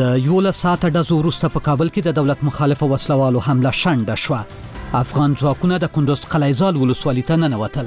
له 11 ساعته ډزو وروسته په کابل کې د دولت مخالفو وسلوالو حمله شنډه شوه. افغان ځواکونه د کندوز قلعه زال ولسوالۍ ته ننوتل.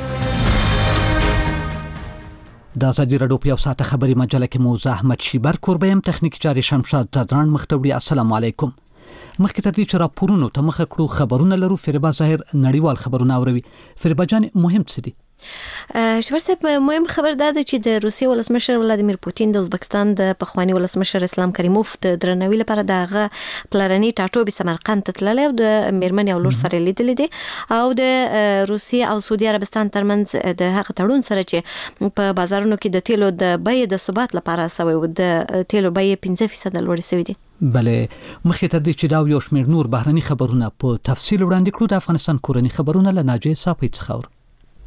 د ازادي راډیو په یو ساعته خبري مجله کې موزه احمد شیبر کوربه يم، تخنیکی چاري شمشاد زدران مختوړي. السلام علیکم. مخکې تر دې چې راپورونو ته مخه کړو خبرونه لرو. فریبا ظاهر نړیوال خبرونه اوري. فریبا جان مهم څه دي؟ شبر صاحب مهم خبر دا ده چې د روسیې ولسمشر ولادیمیر پوتین د ازبکستان د پخوانی ولسمشر اسلام کریموف د درناوي لپاره دغه پلرني ټاټوبي سمرقند ته تللی او د میرمن او لور سره لیدل دي او د روسیې او سعودي عربستان ترمنځ د هغه تړون سره چې په بازارونو کې د تیلو د بیې د ثبات لپاره سوي او د تیلو بیې 15% لوړې شوې دي. بله مخکې تر دې چې دا یو شمېر نور بهرني خبرونه په تفصیل وړاندې کړو، د افغانستان کورني خبرونه له ناجیه صافي څخه اورو.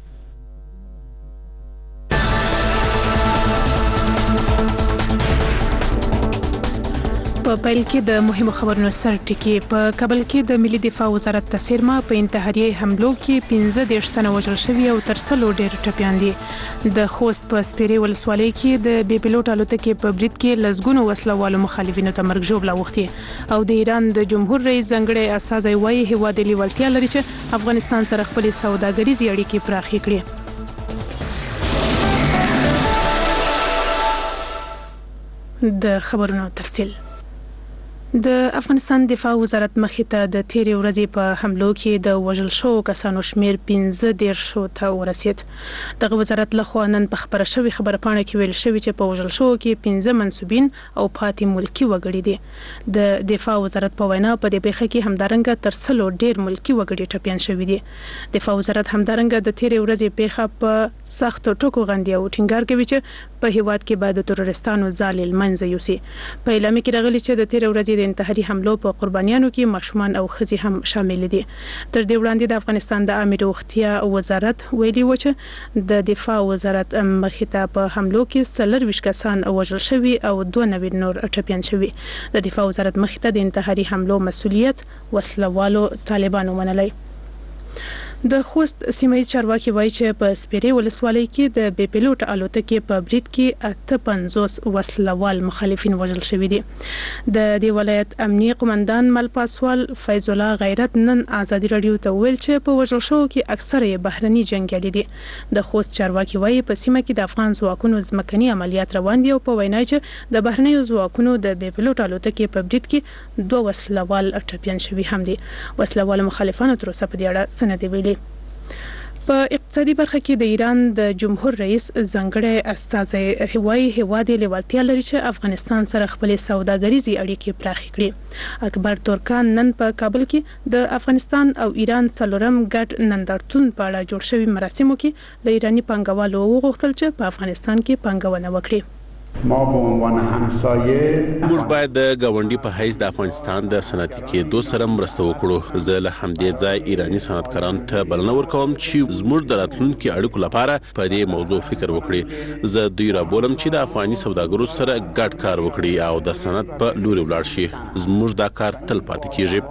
په پیل کې د مهمو خبرونو سر ټکی. په کابل کې د ملي دفاع وزارت تسیرما په انتحاریه حملو کې 15 تنه وژل شوي او تر 100 ډیر ټپیان دي. د خوست په سپیرې ولسوالۍ کې د بي پيلوټ الوتکې په برید کې لزګونو وسلوالو مخالفینو ته مرګ ژوبله وختي او د ایران د جمهور رئیس ځنګړی استازی وايي هیواد لیوالتیا لري چې افغانستان سره خپل سوداګریزي اړیکې پراخې کړي. د خبرونو تفصیل. د افغانستان دفاع وزارت مخې ته د تیرې ورځې په حملو کې د وژل شوو کسانو شمیر 15 ته ورسید. دغه وزارت لخوا نن په خبره شوی خبرپاڼه کې ویل شوی چې په وژل شوو کې 15 منسوبین او پاتې ملکی وګړي دي. د دفاع وزارت په وینا په دې پیښه کې همدارنګه تر 100 ډیر ملکی وګړي ټپیان شوي دي. دفاع وزارت همدارنګه د تیرې ورځې پیښه په سخت ټکو غندي او ټینګار کوي چې په هیواد کې بعد ترورستانو ځال المنځ یوسي. په اعلان کې راغلي چې د تیرې ورځې د انتحاري حملو په قربانیانو کې ماشومان او ښځې هم شامل دي. تر دې وړاندې د افغانستان د عامه روغتیا وزارت ویلي و چې د دفاع وزارت مخې ته په حملو کې 24 کسان وژل شوي او 92 نور ټپیان شوي. د دفاع وزارت مخې ته د انتحاري حملو مسؤلیت وسلوالو طالبانو منلی. د خوست سیمایي چارواکي وایي چې په سپیرې ولسوالۍ کې د بي پيلوټ الوتکې په برید کې 58 وسلوال مخالفین وژل شوي دي. د دې ولایت امنیه قومندان مل پاسوال فیض الله غیرت نن ازادي راډیو ته ویل چې په وژل شوو کې اکثره یې بهرني جنگیالي دي. د خوست چارواکي وایي په سیمه کې د افغان ځواکونو ځمکني عملیات روان دي او په وینا چې د بهرنیو ځواکونو د بي پيلوټ الوتکې په برید کې 2 وسلوال ټپیان شوي هم دي. وسلوال مخالفانو تر اوسه په دې اړه څه نه دی ویلي. په اقتصادي برخه کې د ایران د جمهور رئیس ځنګړی استازی وايي هیواد لیوالتیا لري چې افغانستان سره خپل سوداګریزي اړیکې پراخې کړي. اکبر ترکان نن په کابل کې د افغانستان او ایران څلورم ګډ نندارتون په اړه جوړ شوی مراسمو کې له ایرانی پانګوالو وغوښتل چې په افغانستان کې پانګونه وکړي. ما به عنوان همسایه موږ باید د گاونډي په حیث د افغانستان د صنعتي کېدو سره مرسته وکړو. زه له همدې ځای ایرانی صنعتکارانو ته بلنه ورکوم چې زموږ د راتلونکي اړیکو لپاره په دې موضوع فکر وکړي. زه دوی رابولم چې د افغاني سوداګرو سره ګډ کار وکړي او د صنعت په لوري ولاړ شي. زموږ دا کار تل پاتې کیږي.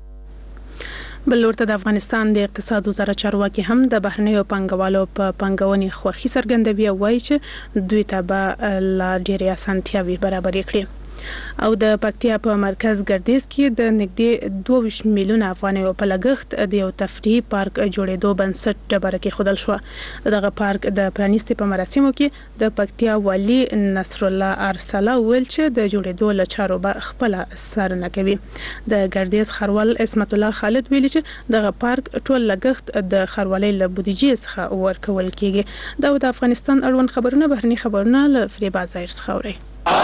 بل ورته د افغانستان د اقتصاد وزارت چارواکي هم د بهرنیو پانګوالو په پانګونې خوښي څرګندوي او وایي چې دوی ته به لا ډېرې اسانتیاوې برابرې کړي. او د پکتیا په مرکز ګردیز کې د نږدې 22 میلیونه افغانیو په لګښت د یو تفریحي پارک جوړېدو بنسټ ډبره کې خودل شو. دغه پارک د پرانیستي په مراسمو کې د پکتیا والی نصر الله ارسلا ویل چې د جوړېدو لچارو به خپل سرنه کوي. د ګردیز خروال اسمت الله خالد ویل چې دغه پارک ټول لګښت د خروالۍ له بودیجې څخه ورکول کیږي. دا د افغانستان اړوند خبرونه بهرني خبرونه له فریبا ظاهر څخه اوري.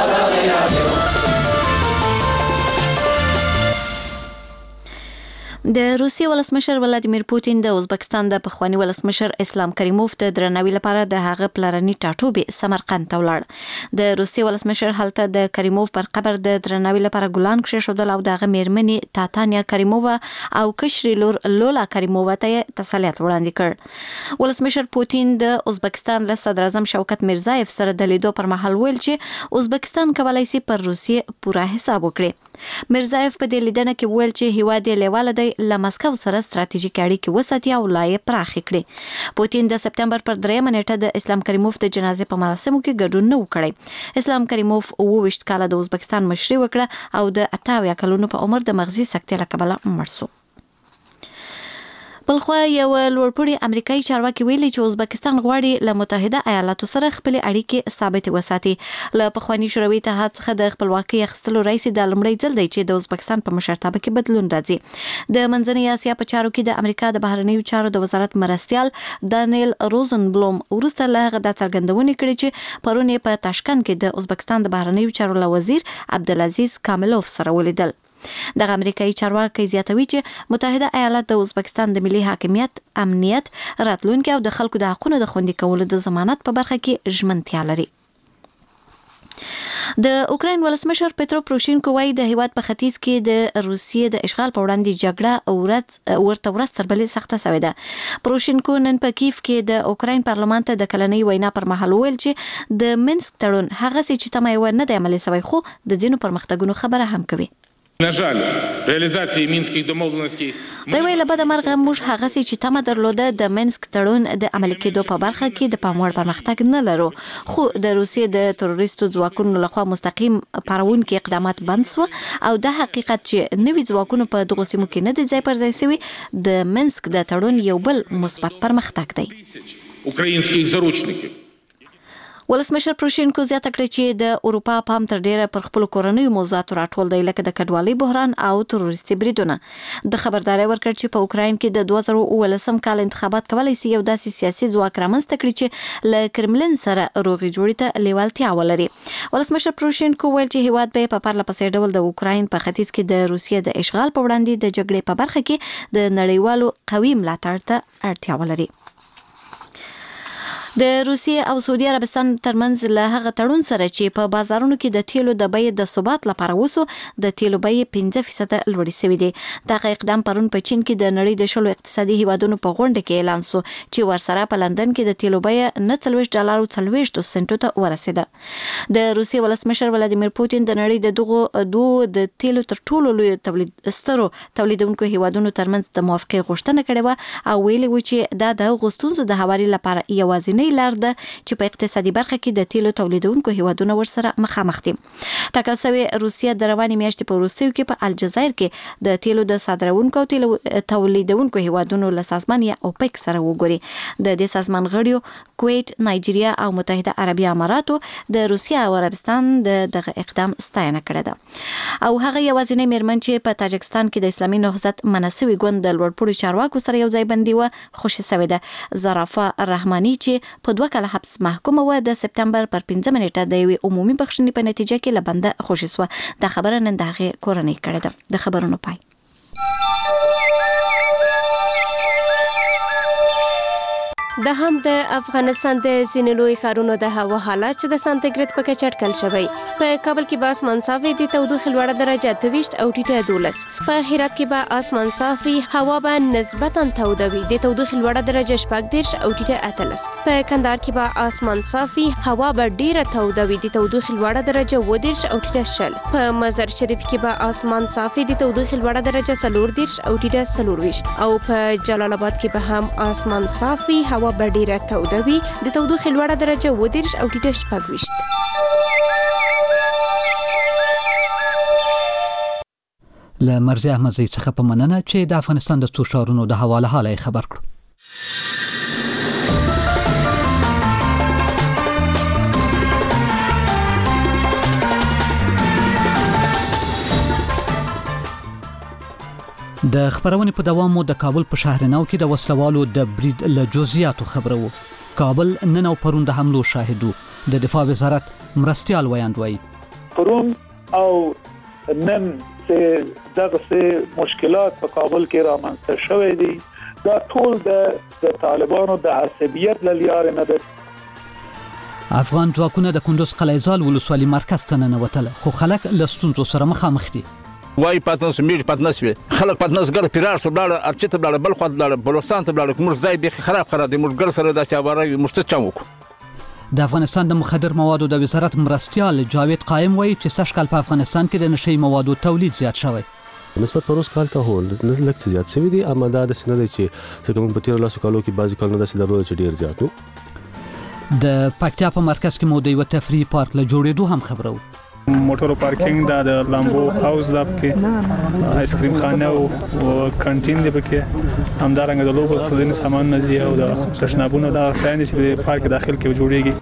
د روسیې ولسمشر ولادیمیر پوتین د ازبکستان د پخوانی ولسمشر اسلام کریموف د درناوي لپاره د هغه پلرني ټاټوبي سمرقند ته ولاړ. د روسیې ولسمشر هلته د کریموف پر قبر د درناوي لپاره ګلان کښېښودل او دغه میرمنې تاتانیا کریمووا او کشري لور لولا کریمووا ته تسلیت وړاندې کړ. ولسمشر پوتین د ازبکستان له صدر اعظم شوکت میرزایف سره د لیدو پر مهال ویل چې ازبکستان کولای شي پر روسیې پوره حساب وکړي. میرزایف په دې لیدنه کې ویل چې هیواد یې لیواله دی له مسکو سره ستراتیژیک اړیکې وساتي او لا یې پراخې کړي. پوتین د سپتمبر پر 3 نیټه د اسلام کریموف د جنازې په مراسمو کې ګډون نه وکړي. اسلام کریموف 28 کاله د ازبکستان مشري وکړه او د 28 کلونو په عمر د مغزي سکتې له کبله مړ شو. بلخوا یو لوړپوړي امریکایي چارواکي ویلي چې ازبکستان غواړي له متحده ایالاتو سره خپل اړیکې ثابت وساتي. له پخواني شوروي اتحاد څخه د خپلواکۍ اخیستلو راځي د لومړي ځل دی چې د ازبکستان په مشرتابه کې بدلون راځي. د منځنۍ اسیا په چارو کې د امریکا د بهرنیو چارو د وزارت مرستیال دانیل روزنبلوم وروسته له هغه د څرګندونې کړې چې پرون په تاشکند کې د ازبکستان د بهرنیو چارو وزیر عبدالعزیز کاملوف سره ولیدل. دغه امریکایي چارواکي زیاتوي چې متحده ایالات د ازبکستان د ملي حاکمیت، امنیت، راتلونکي او د خلکو د حقوقو د خوندي کولو د ضمانت په برخه کې ژمنتیا لري. د اوکراین ولسمشر پترو پروشینکو وايي د هیواد په ختیځ کې د روسیې د اشغال په وړاندې جګړه ورته ورځ تر بلې سخته شوې ده. پروشینکو نن په کیف کې د اوکراین پارلمان ته د کلنۍ وینا پر مهال ویل چې د منسک تړون هغه چې تمه یې نه دی عملي شوی خو د ځینو پرمختګونو خبره هم کوي. На жаль, реализация минских домовленностей. دا ویل به د مرغه موږ هغه چې تمه درلوده د منسک تړون د عملي کېدو په برخه کې د پاموړ پرمختګ نه لرو، خو د روسیې د تروریستو ځواکونو لخوا مستقیم پارونکي اقدامات بند شو او د حقیقت چې نوي ځواکونو په دغه سیمو کې نه دي ځای پر ځای شوي د منسک د تړون یو بل مثبت پرمختګ دی. Украинских заручников. ولسمشر پروشینکو زیاته کړې چې د اروپا پام تر ډیره پر خپل کورنیو موضوعاتو راټول دی لکه د کډوالۍ بحران او تروریستي بریدونه. د خبرداري ورکړ چې په اوکراین کې د 2019 کال انتخابات کولای شي یو داسې سیاسي ځواک رامنځته کړي چې له کرملین سره روغې جوړې ته لیوالتیا ولري. ولسمشر پروشینکو ویل چې هیواد به په پرله پسې ډول د اوکراین په ختیځ کې د روسیې د اشغال په وړاندې د جګړې په برخه کې د نړیوالو قوي ملاتړ ته اړتیا ولري. د روسیې او سعودي عربستان ترمنځ له هغه تړون سره چې په بازارونو کې د تیلو د بیې د ثبات لپاره وسو د تیلو بیې 5% لوړې شوې دي. دغه اقدام پرون په چین کې د نړۍ د شلو اقتصادي هیوادونو په غونډه کې اعلان شو چې ورسره په لندن کې د تیلو بیه $40.40 ته ورسېده. د روسیې ولسمشر ولادیمیر پوتین د نړۍ د دوه د تیلو تر ټولو لوی تولیدونکو هیوادونو ترمنځ د موافقې غوښتنه کړې و او ویلي و چې دا د غوښتنو د هواري لپاره یوازې لار ده چې په اقتصادي برخه کې د تیلو تولیدونکو هیوادونو ورسره مخامخ دي. ټاکل شوی روسیه د رواني میاشتې په وروستیو کې په الجزایر کې د تیلو د صادرونکو او تیلو تولیدونکو هیوادونو له سازمان یا اوپک سره وګوري. د دې سازمان غړیو کویت، نایجیریا او متحده عربي اماراتو د روسیه او عربستان دغه اقدام ستاینه کړې ده او هغه یوازینی میرمن چې په تاجکستان کې د اسلامي نهضت منسوي ګوند د لوړپوړو چارواکو سره یو ځای بندي و خوشی شوې ده. زرافه رحماني چې په 2 کاله حبس محکومه و د سپتمبر پر 15 نیټه د یوې عمومي بخښنې په نتیجه کې له بنده خوشی شوه. دا خبره نن د هغې کورنۍ کړې ده. د خبرونو پای. د هم د افغانستان د ځینې لوی ښارونو د هوا حالات چې د سانتیګریډ په کچه اټکل شوی. په کابل کې به اسمان صاف وي، د تودوخې لوړه درجه 23 او ټیټه 12. په هرات کې به اسمان صاف وي، هوا به نسبتا توده وي، د تودوخې لوړه درجه 14 او ټیټه 18. په کندهار کې به اسمان صاف وي، هوا به ډیره توده وي، د تودوخې لوړه درجه 19 او ټیټه 20. په مزار شریف کې به اسمان صاف وي، د تودوخې لوړه درجه 14 او ټیټه 24. او په جلال آباد کې به هم اسمان صاف وي، هوا به ډیره توده وي، د تودوخې لوړه درجه 19 او ټیټه 24. له مرزي احمدزي څخه په مننه چې د افغانستان د څو ښارونو د هوا له حاله خبر کړو. د خبرونې په دوام مو د کابل په شهرناو کې د وسلوالو د برید له جزئیاتو خبرو. کابل نن او پرون د حملو شاهدو. د دفاع وزارت مرستیال ویاندوي پرون او نن دغه مشکلات په کابل کې رامنځته شوې دي. دا ټول د طالبانو د عصبیت للیار نه ده. افغان ځواکونه د کندوز قلعه زال ولسوالي مرکز ته ننوتل، خو خلک له ستونزو سره مخامخ دي. وای پاتنس میډ پاتنس وی خلک پاتنس ګر پیرار سو بلاړه ارچته بلاړه بل خو بلاړه بلوستان ته بلاړه کوم ځای به خراب دی موږ ګر سره د چابره مشت چموک. د افغانستان د مخدر موادو د وزارت مرستیال جاوید قائم وایي چې سږ کال په افغانستان کې د نشي موادو تولید زیات شوی. نسبت پروس کال ته هو لږ زیات شوی دی، اما دا د سینه دی چې کوم په 13 کالو کې بعضی کلونه داسې درلود چې ډیر زیات وو. د پکتیا په مرکز کې مو د یو تفریحي پارک له جوړېدو هم خبرو. موټرو پارکینګ د لامبو هاوس د کې آیس کریم خانه او کانټین دی پکې، همدارنګه د لوبو خزینه سامان نه دی او د تشنابونو د ساين چې په پارک داخل کې جوړیږي.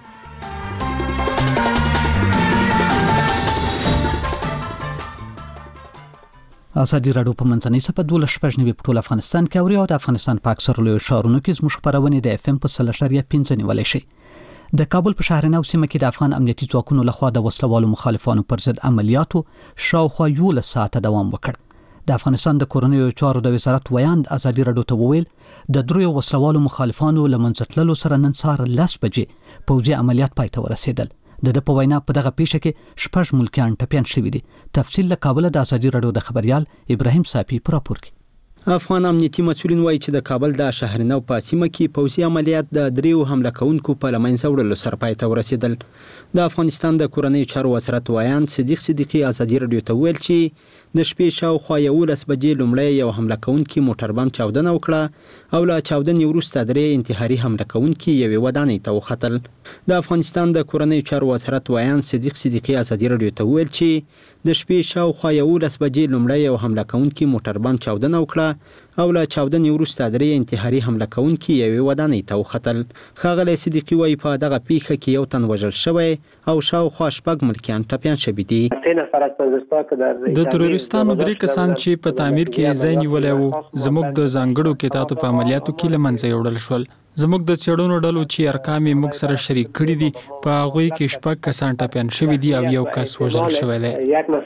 ازادي راډیو په منځنۍ صفحه 12 په ټول افغانستان کې اوري او د افغانستان په اکثر لوی ښارونو کې زموږ خبرونه د FM په 3.5 نیولې شي. د کابل په شهر نو سیمه کې د افغان امنیتي ځواکونو لخوا د وسلوالو مخالفانو پر ضد عملیاتو شاوخوا 11 ساعته دوام وکړ. د افغانستان د کورنیو چارو د وزارت ویاند ازادي راډیو ته وویل د دریو وسلوالو مخالفانو لمنځتللو سره نن سهار 10 بجې پوځي عملیات پای ته ورسېدل. د په وینا په دغه پیښه کې شپږ ملکیان ټپيان شوي دي. تفصیل له کابل د ازادي راډیو د خبريال ابراهيم صافي پر راپور کې. افغان امنیتي مسؤلین وایي چې د کابل د شهر نو په سیمه کې پوځي عملیات د دریو حمله کوونکو په لمنځه وړلو سره پای ته ورسېدل. د افغانستان د کورنیو چارو وزارت ویاند صدیق صدیقي ازادي راډیو ته ویل چې د شپې شاوخوا 11 بجې لومړی یو حمله کوونکی موټر بم چاودنه وکړه او له چاودنې وروسته درې انتحاري حمله کوونکي یوې ودانۍ ته وختل. د افغانستان د کورنیو چارو وزارت ویاند صدیق صدیقي ازادي راډیو ته ویل چې د شپې شاوخوا 11 بجې لومړی یو حمله کوونکی موټر بم چاودنه وکړه او له چاودنې وروسته درې انتحاري حمله کوونکي یوې ودانۍ ته وختل. ښاغلی صدیقي وایي په دغه پیښه کې یو تن وژل شوی او شاوخوا شپږ ملکیان ټپیان شوي دي. د تروریستانو درې کسان چې په تعمیر کې ځای نیولی وو زموږ د ځانګړو قطعاتو په عملیاتو کې له منځه یوړل شول. زموږ د څېړنو ډلو چې ارقام یې موږ سره شریک کړي دي په هغوی کې شپږ کسان ټپیان شوي دي او یو کس وژل شوی دی.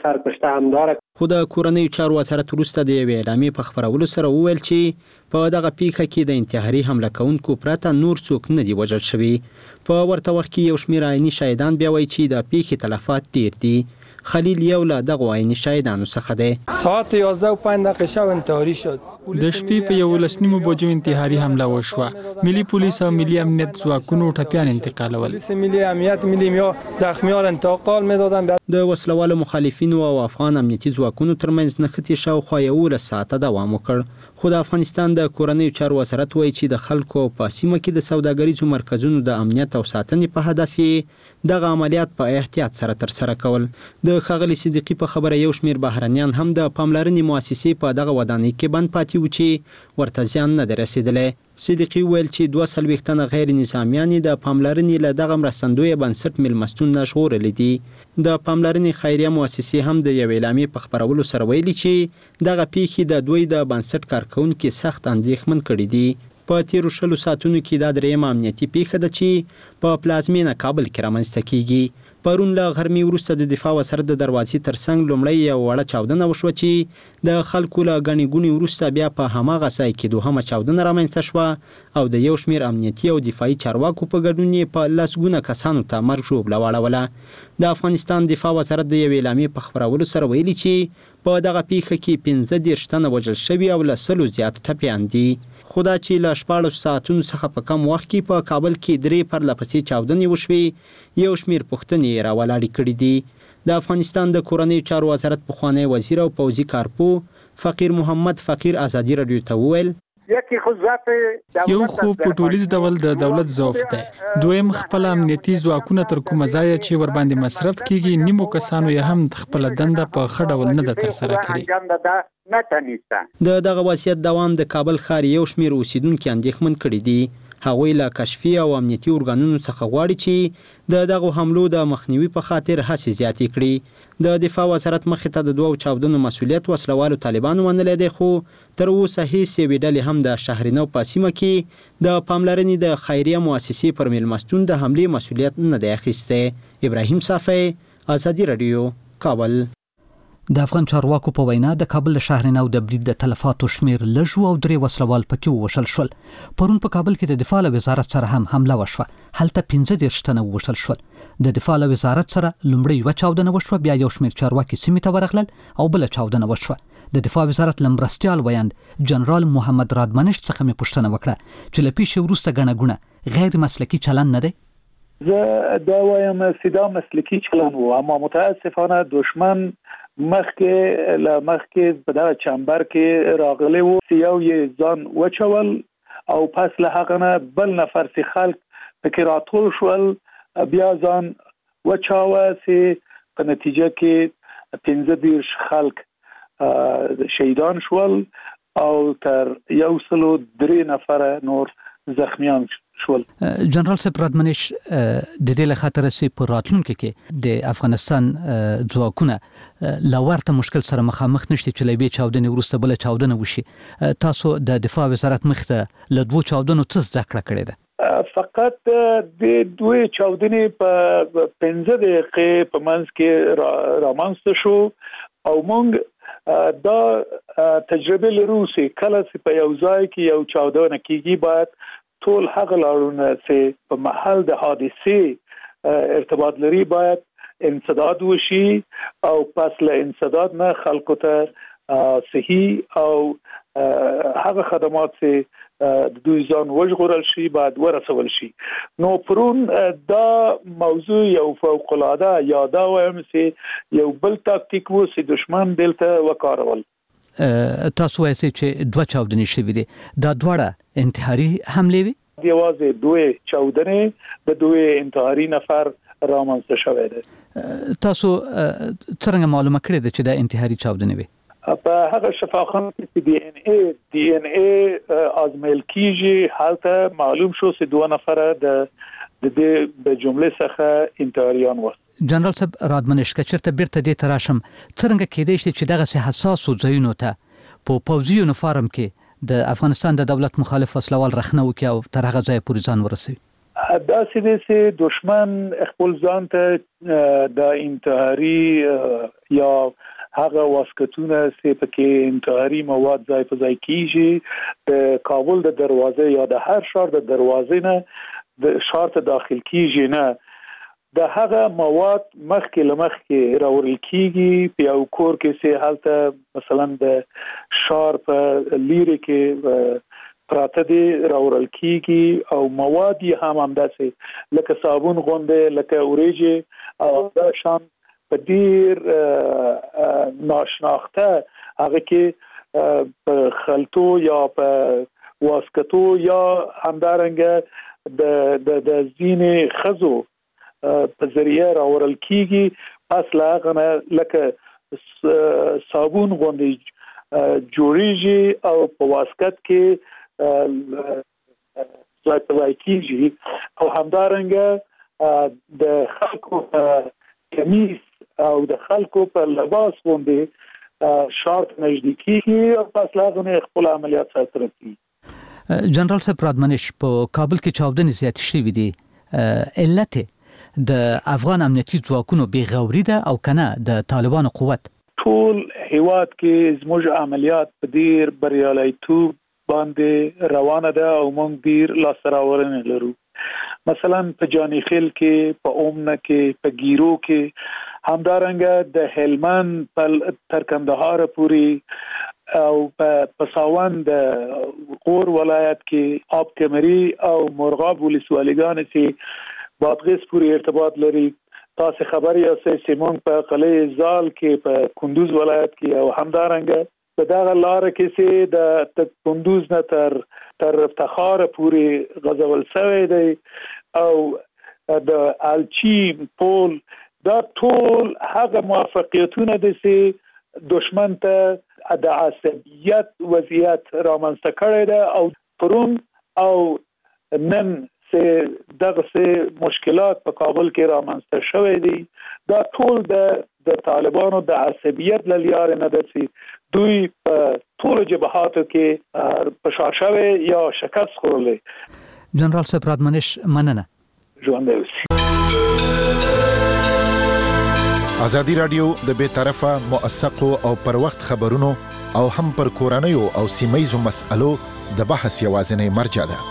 خو د کورنیو چارو وزارت وروسته د یوې اعلامیې په خپرولو سره وویل چې په دغه پیښه کې د انتحاري حمله کوونکو پرته نور څوک نه دي وژل شوي. په ورته وخت کې یو شمېر عیني شاهدان بیا وایي چې د پیښې تلفات ډیر دي. خلیل یو له دغو عیني شاهدانو څخه دی. ساعت 11:05 شب انتحاري شد. د شپې په 11 بجو انتحاري حمله وشوه. ملي پولیس او ملي امنیت ځواکونو ټپیان انتقالول. ملي امنیت ملي زخمیان انتقال میدادن. د وسلوالو مخالفینو او افغان امنیتي ځواکونو ترمنځ نښتې شاوخوا 11 ساعته دوام وکړ. خو د افغانستان د کورنیو چارو وزارت وایي چې د خلکو په سیمه کې د سوداګریزو مرکزونو د امنیت او ساتنې په هدف یې دغه عملیات په احتیاط سره ترسره کول. د ښاغلي صدیقي په خبره یو شمېر بهرنیان هم د پاملرنې مؤسسې په دغه ودانۍ کې بند پاتې و چې ورته زیان نه دی رسېدلی. صدیقي ویل چې 42 تنه غیر نظامیان د پاملرنې له دغه مرستندویه بنسټ میلمستون نه ژغورلي دي. د پاملرنې خیریه مؤسسې هم د یوې اعلامیې په خپرولو سره ویلي چې دغه پیښې د دوی د بنسټ کارکونکي سخت اندېښمن کړي دي. په تیرو 20 ساعتونو کې دا درېیمه امنیتي پیښه ده چې په پلازمینه کابل کې رامنځته کیږي. پرون له غرمې وروسته د دفاع وزارت د دروازې ترڅنګ لومړی یو وړه چاودنه وشوه چې د خلکو له ګڼې ګوڼې وروسته بیا په هماغه ځای کې دوهمه چاودنه رامنځته شوه او د یو شمېر امنیتي او دفاعي چارواکو په ګډون یې په لسګونه کسانو ته مرګ ژوبله واړوله. د افغانستان دفاع وزارت د یوې اعلامیې په خپرولو سره ویلي چې په دغه پیښه کې 15 تنه وژل شوي او له 100 زیات ټپیان دي. خو دا چې له 14 ساعتونو څخه په کم وخت کې په کابل کې 3 پرلپسې چاودنې وشوې یو شمېر پوښتنې یې راولاړې کړي دي. د افغانستان د کورنیو چارو وزارت پخوانی وزیر او پوځي کارپو فقیر محمد فقیر ازادي راډیو ته وویل یو خو په ټولیز ډول د دولت ضعف دی. دویم خپل امنیتي ځواکونه تر کومه ځایه چې ور باندې مصرف کیږي نیمو کسانو یې هم خپل دنده په ښه ډول نه ده ترسره کړې. د دغه وضعیت دوام د کابل ښار یو شمېر اوسیدونکي اندېښمن کړي دي. هغوی له کشفي او امنیتي ارګانونو څخه غواړي چې د دغو حملو د مخنیوي په خاطر هڅې زیاتې کړي. د دفاع وزارت مخې ته د 2 چاودنو مسؤلیت وسلوالو طالبانو منلی دی خو تر اوسه هیڅ یوې ډلې هم د شهرنو په سیمه کې د پاملرنې د خیریه مؤسسې پر میلمستون د حملې مسؤلیت نه دی اخیستی. ابراهیم صافی ازادي راډیو کابل. د افغان چارواکو په وینا د کابل شهر نو د برید د تلفاتو شمیر لږ او 3 وسلوال پکې وشل شول. پرون په کابل کې د دفاع وزارت سره هم حمله وشوه. هلته 15 تنه وشل شول. د دفاع وزارت سره لومړی یو چاودنه وشوه بیا یو شمیر چارواکي سیمې ته ورغلل او بل چاودنه وشوه. د دفاع وزارت لمرستیال ویاند جنرال محمد رادمنش څخه مې پوښتنه وکړه چې له پیښې وروسته ګڼه ګوڼه غیر مسلکي چلند نه دی. زه دا وایم سیدا مسلکی چلن وو، اما متاسفانه دشمن مخکې په دغه چمبر کې راغلی وو، یو یې ځان وچول او پس له هغه نه بل نفر سي خلک پکې راټول شول، بیا ځان وچاوه چې په نتیجه کې 15 خلک شهیدان شول او تر 103 نفر نور زخمیان شول. جنرال صاحب رادمنش د دې له خاطر سي پر راتلونکو کې د افغانستان ځواکونه لورته مشکل سره مخامخ نشي چې لبي چاودنې ورسته بل چاودنه وشي. تاسو د دفاع وزارت مخته له دوه چاودنو څه زده کړې ده؟ فقط د دوه چاودنې په 15 دقیقې په منځ کې رامنځته شو او موږ دا تجربه لرو چې کله چې په یو ځای کې یو چاودنه کیږي باید ټول هغه لارونه چې په محل د حادثه ارتباط لري باید انسداد وشي او پس له انسداد نه خلکو ته صحیح او هغه خدمات چې د دوی ځان وژغورل شي باید ورسول شي. نو پرون دا موضوع یو فوق العاده یاده وایم چې یو بل تاکتیک وو چې دشمن دلته وکارول. تاسو وایئ چې دوه چاودنې شوې دي، دا دواړه انتحاري حمله وي؟ یوازې دوه چاودنې د دوه انتحاري نفر رامنځته شوې ده. تاسو څنګه معلومه کړې ده چې دا انتحاري چاودنې وي؟ په هغه شفاخانه کې دی ان ای ازمایل کیږي، حالته معلوم شو چې دوه نفر د جمله څخه انتحاریان وو. جنرال صاحب رادمنش کچرته بیرته دې تراشم، څنګه کېدای شي چې دغه حساس ځایونو ته په پوځي یونیفارم کې د افغانستان د دولت مخالف وسلوال رخنه وکي او تر هغه ځای پورې ځان ورسوي؟ دا چې دشمن خپل ځان ته د انتحاري یا هغه واسکتونه چې پکې انتحاري مواد ځای په ځای کیږي د کابل د دروازه یا د هر ښار د دروازې نه د ښار ته داخل کیږي نه د هغه مواد مخکې لمخکې راوړل کیږي په یو کور کې چې حالته مثلا د ښار په لیرې کې پراته دي راوړل کیږي او مواد یې هم همداسې لکه صابون غوندې لکه اوریجې او دا شان په ډیر ناشناخته هغه کې په خلطو یا په واسکتو یا همدارنګه د ځینې خزو په ذریعہ راورل کیږي، پس لاغه لکه صابون غوندې جوړیږي او په واسکت کې ځای کیږي او همدارنګه د خلکو کمیس او د خلکو په لباس غوندې شارت نزدیکي او پس لاغه خپل عملیات سره کوي. جنرال صاحب رادمنش په کابل کې چاودنې زیات شوې دي، علت د افغان امنیتي ځواکونو بیغوري ده او کنه د طالبانو قوت؟ ټول هیواد کې زموږ عملیات په ډیر بریالیتوب باندې روانه ده او موږ ډیر لاسراورنه لرو. مثلا په جانی خیل کې، په اومنه کې، په ګیرو کې، همدارنګه د هلمند تر کندهار پورې او په ساوند غور ولایت کې آب کمری او مرغاب ولسوالیګان چې بادغیس پوری ارتباط لري. تاسو خبر یاست چې موږ په قلعه زال کې په کندوز ولایت کې او همدارنګه په دغه لار کې چې د کندوز نه تر افتخار پوری غزول شوی دی او د الچی پول، دا ټول هغه موافقتونه دي چې دشمن ته د عصبیت وضعیت رامنځته کړی دی او پرون او نن دغه مشکلات په کابل کې رامنځته شوې دي. دا ټول د طالبانو د عصبیت للیاره نه ده چې دوی په ټول جبهاتو کې په شاشه یا شکست خورلې. جنرال صاحب رادمنش مننه. ژوندی اوسئ. ازادي رادیو د بې طرفه موثقو او پر وخت خبرونو او هم پر کورنیو او سیمایي مسألو د بحث یوازینی مرجع ده.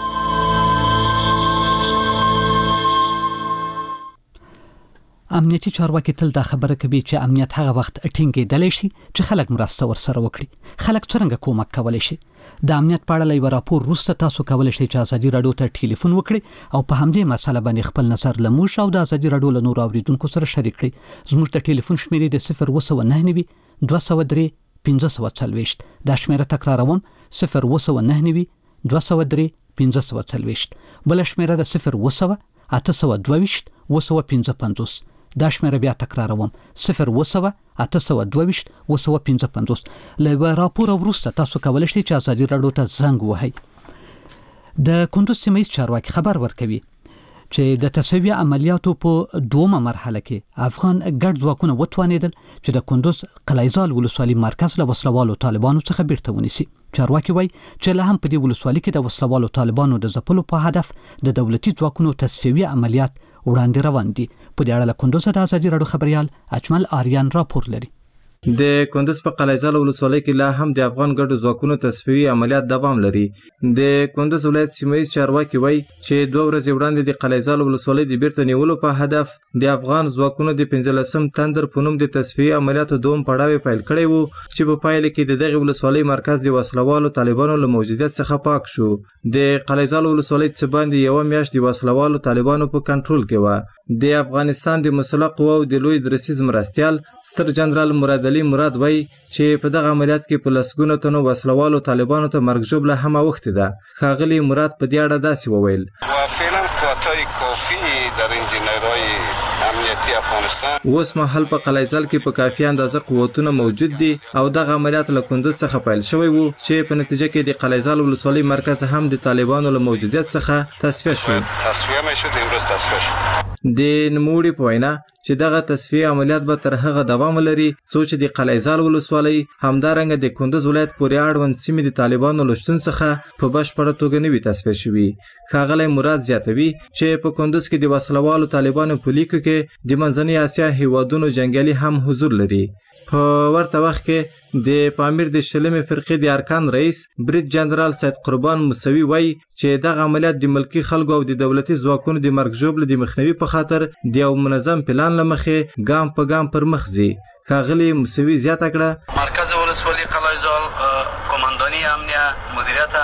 امنیتي چارواکي تل دا خبره کوي چې امنیت هغه وخت ټینګېدلی شي چې خلک مرسته ورسره وکړي. خلک څنګه کومک کولی شي؟ د امنیت په اړه یو راپور وروسته تاسو کولی شئ چې ازادي راډیو ته ټلیفون وکړئ او په همدې مسله باندې خپل نظر له موږ او د ازادي راډیو له نورو اوریدونکو سره شریک کړئ. زموږ د ټلیفون شمیرې د 029 203 1540. دا شمیره تکراروم 029 203 1540. بل شمیره د 0 822 255. دا شمیره بیا تکراروم 0 822 255. له راپور وروسته تاسو کولی شئ چې ازادي راډیو ته زنګ ووهئ. د کندوز سیمه چارواکي خبر ورکوي چې د تسویه عملیاتو په دومره مرحله کې افغان ګډ ځواکونه وتوانیدل چې د کندوز قلعه‌زال ولسوالي مرکز له وسلوالو طالبانو څخه بیرته ونیسي. چارواکي وایي چې له هم په دې ولسوالي کې د وسلوالو طالبانو د ځپلو په هدف د دولتي ځواکونو تصفیوي عملیات وړاندې روان دي. په دې اړه له کندوز د ازادي راډیو خبريال اجمل آریان راپور لري. د کندوز په قلعه‌زال ولسوالۍ کې لا هم د افغان ګډو ځواکونو تصفیوي عملیات دوام لري. د کندوز ولایت سیمه چارواکي وایي چې 2 ورځې وړاندې د قلعه‌زال ولسوالۍ د بیرته نیولو په هدف د افغان ځواکونو د 15 تندر په نوم د تصفیوي عملیاتو دوم پړاو پیل کړی وو چې په پایله کې د دغه ولسوالۍ مرکز د وسلوالو طالبانو له موجودیت څخه پاک شو. د قلعه‌زال ولسوالۍ څخه باندې یو میاشت د وسلوالو طالبانو په کنټرول کې و. د افغانستان د مسلح قواو د لوی درسیز مرستیال ستر جنرال مراد علي مراد وایي چې په دغه عملیات کې په لسګونو تنو وسلوالو طالبانو ته مرګ ژوبله هم اوښتې ده. ښاغلي مراد په دې اړه داسې وویل: فعلا قوتای کافی در انجینرهای امنیتی افغانستان اوس مهال په قلعه‌زال کې په کافي اندازه قوتونه موجود دي او دغه عملیات له کندوز څخه پیل شوی وو چې په نتیجه کې د قلعه‌زال ولسوالۍ مرکز هم د طالبانو له موجودیت څخه تصفیه شو. د نوموړي په وینا چې دغه تصفیه عملیات به تر هغه دوام لري څو چې د قلعه‌زال ولسوالۍ همدارنګه د کندوز ولایت پورې اړوند سیمې د طالبانو له شتون څخه په بشپړه توګه نوي تصفیه شوي. ښاغلی مراد زیاتوي چې په کندوز کې د وسلوالو طالبانو په لیکو کې د منځنۍ اسیا هیوادونو جنګیالي هم حضور لري. په ورته وخت کې د پامیر د شلمې فرقې د ارکان رئیس بریټ جنرال سید قربان موسوي وایي چې دغه عملیات د ملکی خلکو او د دولتي ځواکونو د مرګ ژوبلې د مخنیوي په خاطر د یو منظم پلان له مخې ګام په ګام پر مخ ځي. ښاغلي موسوي زیاته کړه: مرکز ولسوالۍ قلعه‌زال قمانداني امنیت مدیریت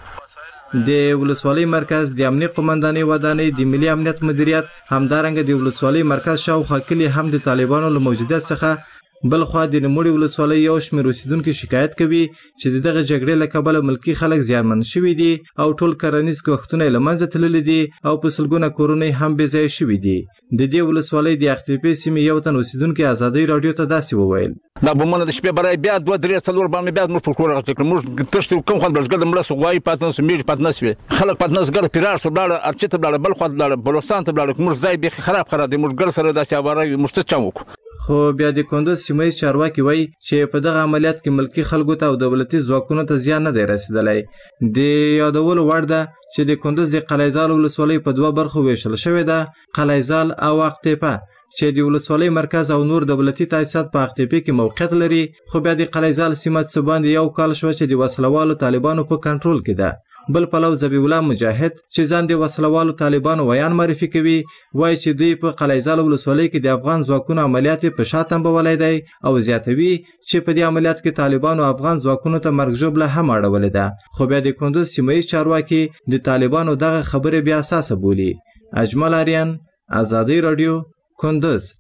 امنیت د ولسوالۍ مرکز د امنیت قمانداني ودانۍ د ملي امنیت مدیریت همدارنګه د ولسوالۍ مرکز شاوخوا کلي هم د طالبانو له موجودیت څخه بل خوا د نوموړي ولسوالۍ یو شمېر اوسیدونکي شکایت کوي چې د دغه جګړې له کبله ملکي خلک زیانمن شوي دي او ټول کرنیز کښتونه یې له منځه تللي دي او په سلګونه کورونه هم بې ځایه شوي دي. د دې ولسوالۍ د اختیپې سیمې یو تن اوسیدونکي ازادۍ راډیو ته داسې وویل: دا بمونه د شپې برای بیا 2-3 څلور باندې بیا موږ پر کور راځو موږ تشت کوم خو بلځګر د مړه سوای پاتنس میډ پاتنس وي خلک پاتنس ګر پیرار سو بلاړه ارچته بلاړه بل خو بلاړه بلوستان ته بلاړه موږ ځای به خراب دي موږ ګر سره د چاواره موږ چاوک. خو بیا د کندوز سیمه چارواکي وایي چې په دغه عملیات کې ملکی خلکو ته او دولتي ځواکونو ته زیان نه دی رسیدلی. د یادولو وړ ده چې د کندوز د قلعه‌زال ولسوالۍ په 2 برخو ویشل شوې ده: قلعه‌زال او اقتیپه چې د ولسوالۍ مرکز او نور دولتي تاسیسات په اقتیپې کې موقعیت لري. خو بیا د قلعه‌زال سیمه څخه باندې یو کال شو چې د وسلوالو طالبانو په کنټرول کې ده. بل پلو ذبیح الله مجاهد چې ځان د وسلوالو طالبانو ویان معرفي کوي وایي چې دوی په قلعه‌زال ولسوالۍ کې د افغان ځواکونو عملیات په شا تنبولی دی او زیاتوي چې په دې عملیات کې طالبانو افغان ځواکونو ته مرګ ژوبله هم اړولې ده. خو بیا د کندوز سیمه چارواکي د طالبانو دغه خبرې بیا اساسه بولي. اجمل آریان، ازادي راډیو، کندوز.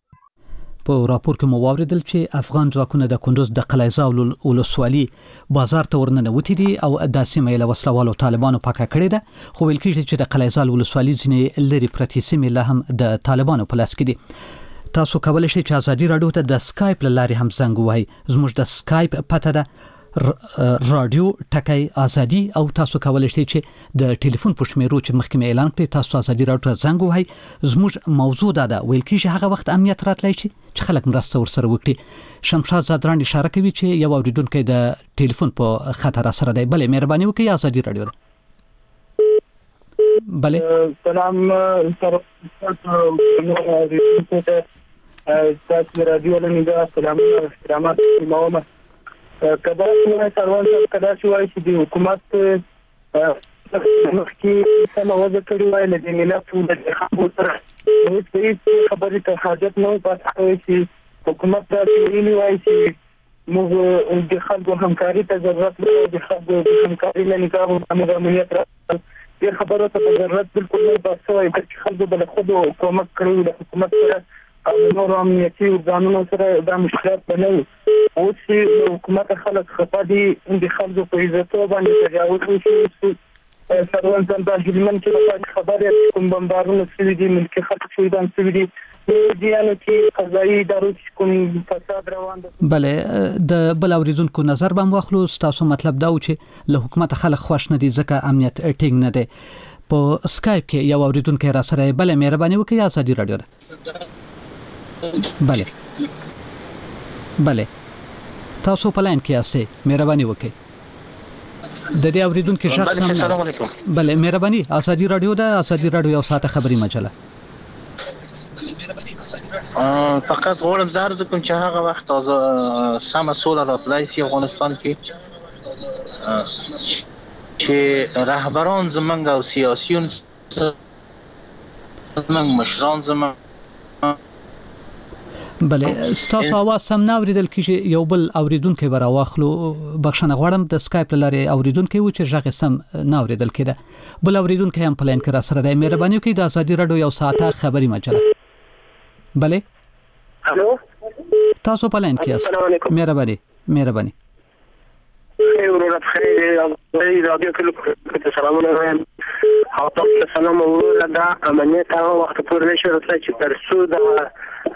په راپور کې مو واوریدل چې افغان ځواکونه د کندوز د قلعه‌زال ولسوالي بازار ته ورننوتي دي او د سیمې له وسلوالو طالبانو پاکه کړې ده. خو ویل کېږي چې د قلعه‌زال ولسوالي ځینې لرې پرتې سیمې له هم د طالبانو په لاس کې دي. تاسو کولی شئ چې ازادي راډیو ته د سکایپ له لارې هم زنګ ووهئ. زموږ د سکایپ پته ده رادیو ټکی ازادي او تاسو کولی شئ چې د ټلیفون په شمیرو چې مخکې اعلان کړی تاسو ازادي راډیو ته زنګ ووهئ. زموږ موضوع دا ده ویل کېږي هغه وخت امنیت راتلی شي چې خلک مرسته ورسره وکړي. شمشاد زادران اشاره کوي چې یو اوریدونکی د ټلیفون په خطر سره دی. بلې مهرباني وکړئ ازادي راډیو ده. بلې سلام تاسو راډیو له نگاه سلام احترامات مومه کدا چې سروان صاحب کدا چې وایي چې د حکومت مخکې سم وځ کړی وای له ملت د خبرو سره اوس په دې خبرې ته حاجت نه پاتې چې حکومت دا ویلي وایي چې موږ د خلکو همکاري ته ضرورت لرو، د خلکو د همکاري له نظام باندې امنیت راځي. دې خبرو ته ضرورت بالکل نه باسي چې خلکو بل خود حکومت کړو د حکومت سره او نور امنیتي ځانونو سره د مشکلات بنوي. اوس چې حکومت خلک خپه دي د خلکو په عزت باندې تجاوز وشي. سروان څنګه د هلمند کې خبره کوم بمبارونه شوي دي، ملکي خلک شهیدان شوي دي، دیانو کې قضایي ادارو کوم فساد روان دي. بله د بل اوریدونکو نظر به واخلو. تاسو مطلب دا و چې له حکومت خلک خوښ نه دي ځکه امنیت ټینګ نه دی. په سکایپ کې یو اوریدونکو را سره بل مهرباني وکړئ ازادي رادیو ده. بله تاسو په لاین کې یاستئ، مهرباني وکړئ. د دې اوریدونکو شخص السلام علیکم. بله مهرباني، ازادي رادیو ده. ازادي رادیو یو ساعت خبري مجله. فقط غواړم زه عرض کوم چې هغه وخت سمه سوله راتلای شي افغانستان کې چې رهبران زمونږ او سیاسيون زمونږ مشران زمونږ بله ستاسو आवाज سم نه اوریدل کیږي. یو بل اوریدونکو به راواخلو. بخښنه غواړم د سکایپ لارې اوریدونکو و چې ژغ سم نه اوریدل کېده. بل اوریدونکو هم پلان کړه سره د مهرباني کوي د ازادي رادیو یو ساعته خبري مجله. بله الو تاسو په لاین کې یاست، مهرباني. خیر ورته خیر رادیو کې سلامونه وایم. او تاسو سلام ورته دا امنیت هغه وخت پورې نشي راتلای چې تر څو دا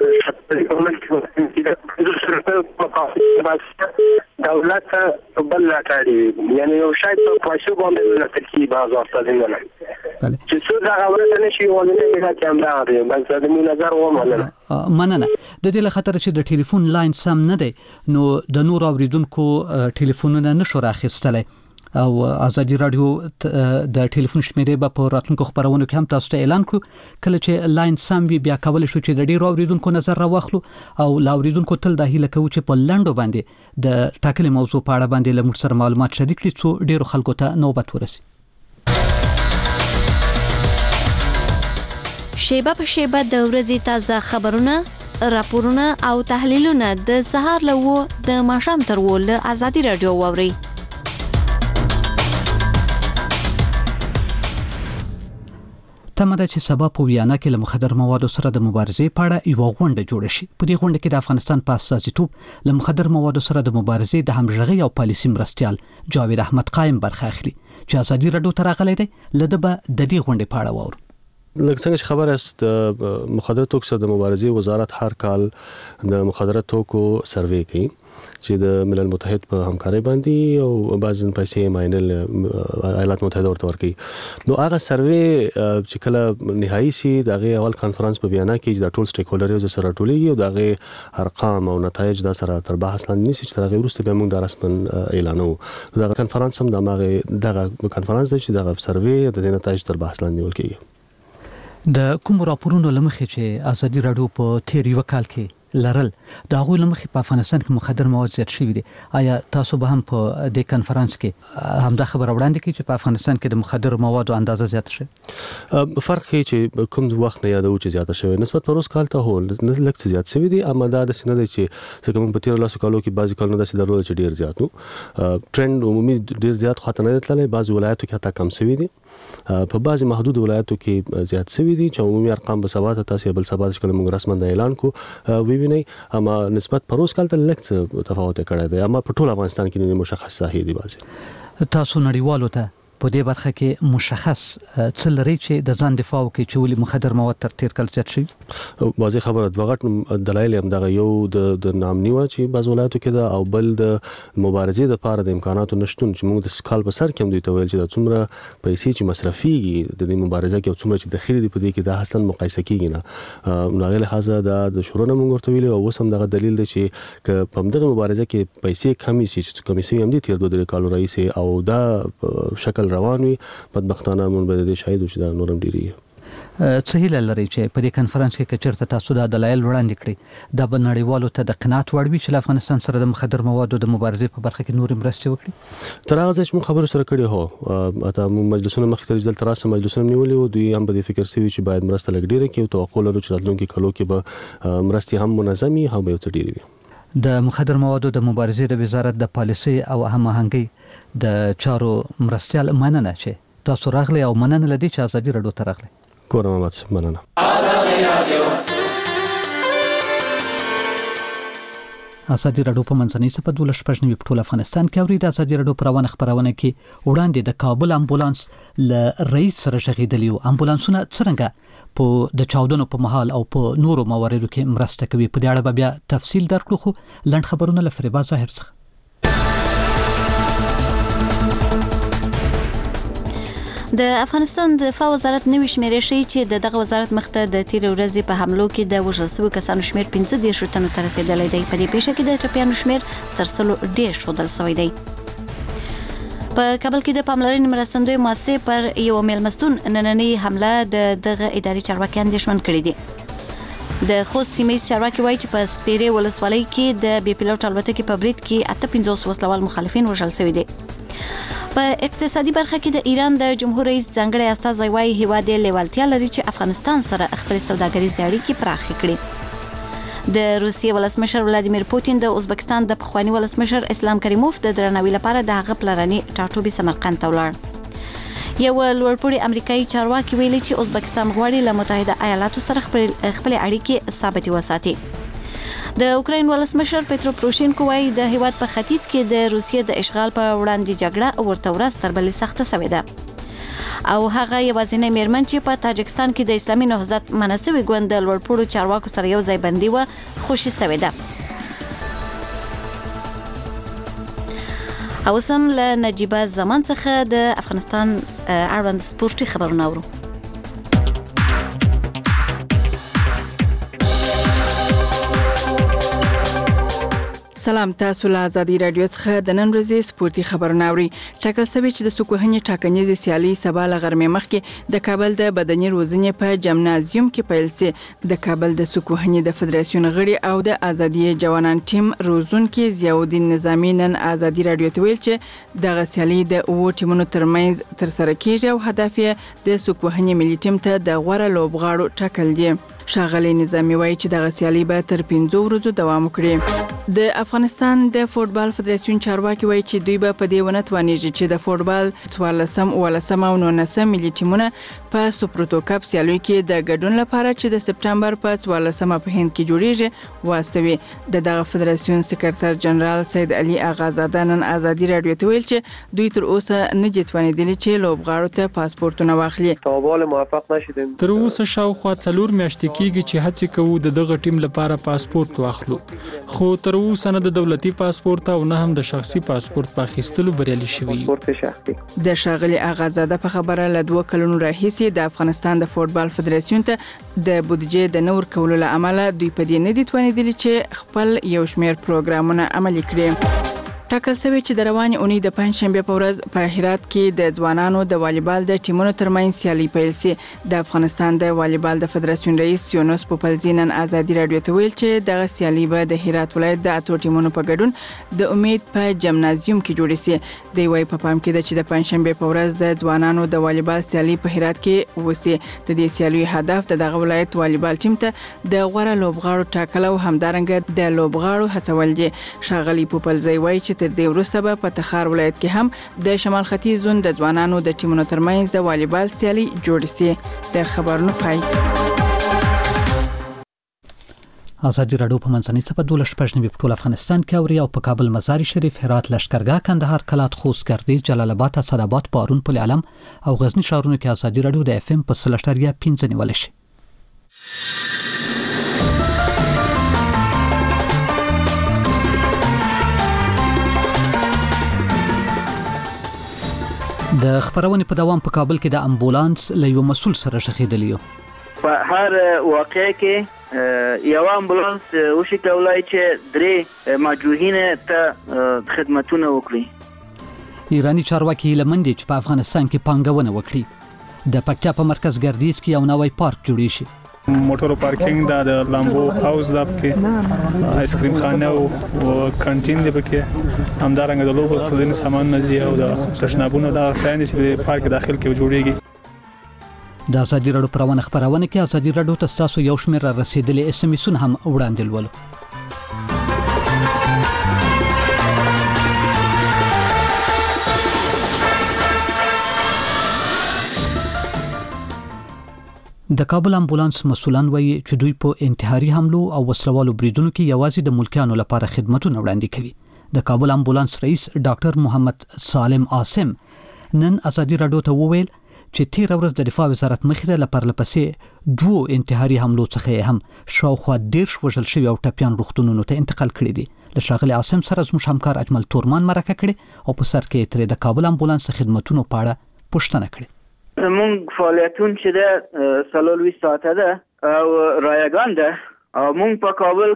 دولت بل راټاړي، یعنی یو شاید په پښو باندې نه ترکیب بازار تدینونه چې څو دا غوړه نشي ولنه ملت هم دا دی. بس دا مې نظر مننه. د دې له خاطر چې د ټلیفون لاین سم نه دی نو د نور اوریدونکو ټلیفونونه نشو راخستلای او ازادي رادیو د ټلیفون شمیرې به په راتلونکو خبرونو کې هم تاسو ته اعلان کړو. کله چې لاین سم وي بیا کول شو چې د ډیرو اوریدونکو نظر راوخلو او لا اوریدونکو تل د هیله کوي چې په لنډو باندې د ټاکلې موضوع په اړه باندې له موږ سره معلومات شریک کړي څو ډیرو خلکو ته نوبت ورسي. شیبه په شیبه د ورځې تازه خبرونه، راپورونه او تحلیلونه د سهار له د ماښام تر ول ازادي رادیو واوري. تمه ده چې سبا په ویانا کې له مخدر موادو سره د مبارزې په اړه یو غونډه جوړه شي. په دې غونډه کې د افغانستان په اساسیتوب له مخدر موادو سره د مبارزې د همغږي او پالیسي مرستیال جاوید احمد قائم برخه اخلي چې ازادي رادیو ته راغلی دی. لده به د دې غونډې په اړه واورو. لکه څنګه چې خبر است د مخدر توکو سره د مبارزې وزارت هر کال د مخدر توکو سروې کوي چې د ملل متحد په همکاري باندې او بعضن پیسې ماینل ایالات متحده ورته ورکي. نو هغه سروې چې کله نهایی سي دغه اول کانفرنس په ویانا کې د ټول سټیک هولډرز سره ټولېږي او دغه ارقام او نتایج د سره تر بحث لاندې نشي چې ترغه ورسته به موږ د رسمن اعلانو. دغه کانفرنس هم دغه کانفرنس د چې دغه سروې د نتایج تر بحث لاندې ورکي. د کوم راپورونو لمخې چې ازادي رادیو په تیر یو کال کې لرل دا غوښ لمخې په افغانستان کې مخدر مواد زیات شوي دي. آیا تاسو به هم په دې کانفرنس کې همدا خبر وړاندې کړئ چې په افغانستان کې د مخدر موادو اندازه زیات شي؟ فرق هي چې کوم وخت نه یادو چې زیات شوی نسبت پروس کال ته هول نه لکه زیات شوی دي، اما دا د سینې چې څنګه په تیر لاسو کالو کې بعضی کالونه د درلود چې ډیر زیات نو ټرند عمومي ډیر زیات خاطر نه تللی. بعضی ولایتو کې حتی کم شوی دي، په بعضی محدود ولایتو کې زیات شوی دي چې عمومي ارقام به سبا ته تاسو بل سبا چې موږ رسمن اعلان کو وی نه، اما نسبت پروس کال ته لکه تفاوت کړی دی، اما په ټول افغانستان کې مشخص ساحې دي. بعضی تاسو نړیوالو ته په دې برخه کې مشخص څه لري چې د ځان دفاع وکړي چې ولې مخدر مواد تر تیر کال زیات شي؟ واضح خبره د وغټ دلایل هم دغه یو د نامنیو چې بعض ولایتو کې ده او بل د مبارزې د لپاره د امکاناتو نشټون چې موږ د سکال په سر کې هم دوی ته ویل چې د څومره پیسې چې مصرفيږي د دې مبارزه کې څومره چې داخلي دی په دې کې د اصلا مقایسه کیږي نه. نو غیر حاضر د شورونه موږ ورته ویل او وسم دغه دلیل دی چې په دغه مبارزه کې پیسې کمی سي چې کمیسي هم دي تیر 2 کال رئیس او دا شکل روان وي. بدبختانه مون به د شاهد چې دا نورم ډیری څه هیله لري چې په دې کنفرانس کې چیرته تاسو د دلایل وړاندې کړئ دا به نړیوالو ته د قناعت وړ وي چې افغانستان سره د مخدر موادو د مبارزې په برخه کې نور مرستې وکړي؟ تر هغه چې موږ خبرو سره کړی هو اته موږ مجلسونه مخکې تر دلته راسه مجلسونه نیولې او دوی هم به فکر سوي چې باید مرسته لګډيره کې او توقع لرو چې راتلونکي کلو کې به مرستې هم منظمي هم یو څه ډیری وي. د مخدر موادو د مبارزې د وزارت د پالیسي او هماهنګي د چارو مرستيال مننه چې تاسو راغلي او مننه لدی چې ازادي رادیو ته راغلي. کورم مات مننه. ازادي رادیو په منځنۍ سپه 12 په ټول افغانستان کې اوري. د ازادي رادیو پروانه خبرونه کې وړاندې د کابل امبولانس ل رئیس سره شغیدلی او امبولانسونه څنګه په د چاودنو په محل او په نورو مواردو کې مرسته کوي. په دې اړه بیا تفصیل درکړو خو لنډ خبرونه لفریبا ظاهر څخه. د افغانستان د دفاع وزارت نوې شمیرې ښیي چې دغه وزارت مخته د تیر ورځې په حملو کې د وژل شویو کسانو شمیر 15 تنو ته رسیدلی دی. په دې پیښه کې د ټپیانو شمیر تر 100 ډیر ښودل شوی دی. په کابل کې د پاملرنې مرستندوی مؤسسې پر یو میلمستون نننۍ حمله دغه اداري چارواکي اندېښمن کړي دي. د خوست سیمه چارواکي وایي چې په سپیرې ولسوالۍ کې د بي پیلوټ الوتکې په برید کې 58 وسلوال مخالفین وژل شوي دي. په اقتصادي برخه کې د ایران د جمهور رئیس ځانګړی استازی وايي هیواد یې لیوالتیا لري چې افغانستان سره خپل سوداګریزې اړیکې پراخې کړي. د روسیې ولسمشر ولادیمیر پوتین د ازبکستان د پخوانی ولسمشر اسلام کریموف د درناوي لپاره د هغه پلرني ټاټوبي سمرقند ته ولاړ. یو لوړپوړي امریکایي چارواکي ویلي چې ازبکستان غواړي له متحده ایالاتو سره خپل اړیکې ثابتې وساتي. د اوکراین ولسمشر پېترو پروشینکو وايي د هیواد په ختیځ کې د روسیې د اشغال په وړاندې جګړه ورته ورځ تر بلې سخته شوې ده او هغه یوازینی میرمن چې په تاجکستان کې د اسلامي نهضت مناسبي ګوند د لوړپوړو چارواکو سره یو ځای بندي و خوشي شوې ده. او سم له نجيبه زمان څخه د افغانستان اړوند سپورتي خبرونه اورو. سلام، تاسو له ازادي رادیو څخه د نن ورځې سپورتي خبرونه اورئ. ټاکل شوی چې د سکوهنې ټاکنیزې سیالي سبا له غرمې مخکې د کابل د بدني روزنې په جمنازیوم کې پیل شي. د کابل د سکوهنې د فدراسیون غړي او د ازادي جوانان ټیم روزونکي ضیاءالدین نظامی نن ازادي رادیو ته ویل چې دغه سیالي د اوو ټیمونو ترمنځ ترسره کیږي او هدف یې د سکوهنې ملي ټیم ته د غوره لوبغاړو ټاکل دي. ښاغلی نظامی وایي چې دغه سیالي به تر 15 ورځو دوام وکړي. د افغانستان د فوتبال فدراسیون چارواکي وایي چې دوی به په دې ونه توانیږي چې د فوتبال 14 او 19 ملي ټیمونه په سپورتو کپ سیالیو کې د ګډون لپاره چې د سپټمبر په 14 په هند کې جوړیږي واستوي. دغه فدراسیون سکرټر جنرال سید علي اغازاده نن ازادي رادیو ته ویل چې دوی تر اوسه نه دي توانیدلي چې لوبغاړو ته پاسپورتونه واخلي. توبال موفق نشدیم. تر اوسه شاوخوا 4 میاشتې کېږي چې هڅه کوو د دغه ټیم لپاره پاسپورت واخلو، خو تر اوسه نه د دولتي پاسپورت او نه هم د شخصي پاسپورت په اخیستلو بریالي شوي. د ښاغلي اغازاده په خبره له 2 کلونو راهیسې د افغانستان د فوتبال فدراسیون ته د بودیجې د نور کولو له امله دوی په دې نه دي توانیدلي چې خپل یو شمېر پروګرامونه عملي کړي. ټاکل شوی چې د روانې اونۍ د پنځشنبه په ورځ په هرات کې د ځوانانو د والیبال د ټیمونو ترمنځ سیالي پیل شي. د افغانستان د والیبال د فدراسیون رئیس یونس پوپلزی نن ازادي رادیو ته ویل چې دغه سیالي به د هرات ولایت د اتو ټیمونو په ګډون د امید په جمنازیوم کې جوړ شي. دی وايي په پام کې ده چې د پنځشنبه په ورځ د ځوانانو د والیبال سیالي په هرات کې وسی. د دې سیالي هدف د دغه ولایت والیبال ټیم ته د غوره لوبغاړو ټاکل او همدارنګه د لوبغاړو هڅول دي. ښاغلي پوپلزی وايي چې تر دې وروسته به په تخار ولایت کې هم د شمال ختیځ زون د ځوانانو د ټیمونو ترمنځ د والیبال سیالي جوړ شي. د خبرونو پای. ازادي رادیو په منځنۍ سپه 12 په ټول افغانستان کې اوري او په کابل مزار شریف هرات لشکرګاه کندهار کلات خوست ګردیز جلال آباد اسداباد پارون پل علم او غزنی ښارونو کې ازادي رادیو د اف ام په 3.5 نیول شي. د خبرونې په دوام په کابل کې د امبولانس له یو مسول سره شخیدلی یو. په هر واقع کې یو امبولانس وشي کولای چې 3 مجروحین ته خدمتونه وکړي. ایرانی چارواکي لمندې چې په افغانستان کې پانګونه وکړي. د پکتیا په مرکز ګردیز کې یو نوی پارک جوړی شي. موټرو پارکینګ د لامبو هاوس د کې آیس کریم خانه او کانټین دی پکې همدارنګه د لوبو خزینې سامان نه او د تشنابونو د ساين چې پارک داخل کې جوړیږي. د ازادي راډیو پروانه خبرونه کې ازادي راډیو ته تاسو یو شمېر رسیدلې اس ام اسونه هم وړاندې ولولئ. د کابل امبولانس مسولان وایي چې دوی په انتحاري حملو او وسلوالو بریدونو کې یوازې د ملکیانو لپاره خدمتونه وړاندې کوي. د کابل امبولانس رئیس ډاکټر محمد سالم عاصم نن ازادي راډیو ته وویل چې تیر ورځ د دفاع وزارت مخې ته لپرلپسې دوه انتحاري حملو څخه هم شاوخوا 10 وژل شوي او ټپيان روغتونونو ته انتقال کړي دي. له ښاغلي عاصم سره زموږ همکار اجمل تورمان مرکه کړي او په سر کې ترې د کابل امبولانس خدمتونو په اړه پوښتنه کړې. مونږ فعالیتون چې د سلولوي ساعته ده او رایگان ده او مونږ په کابل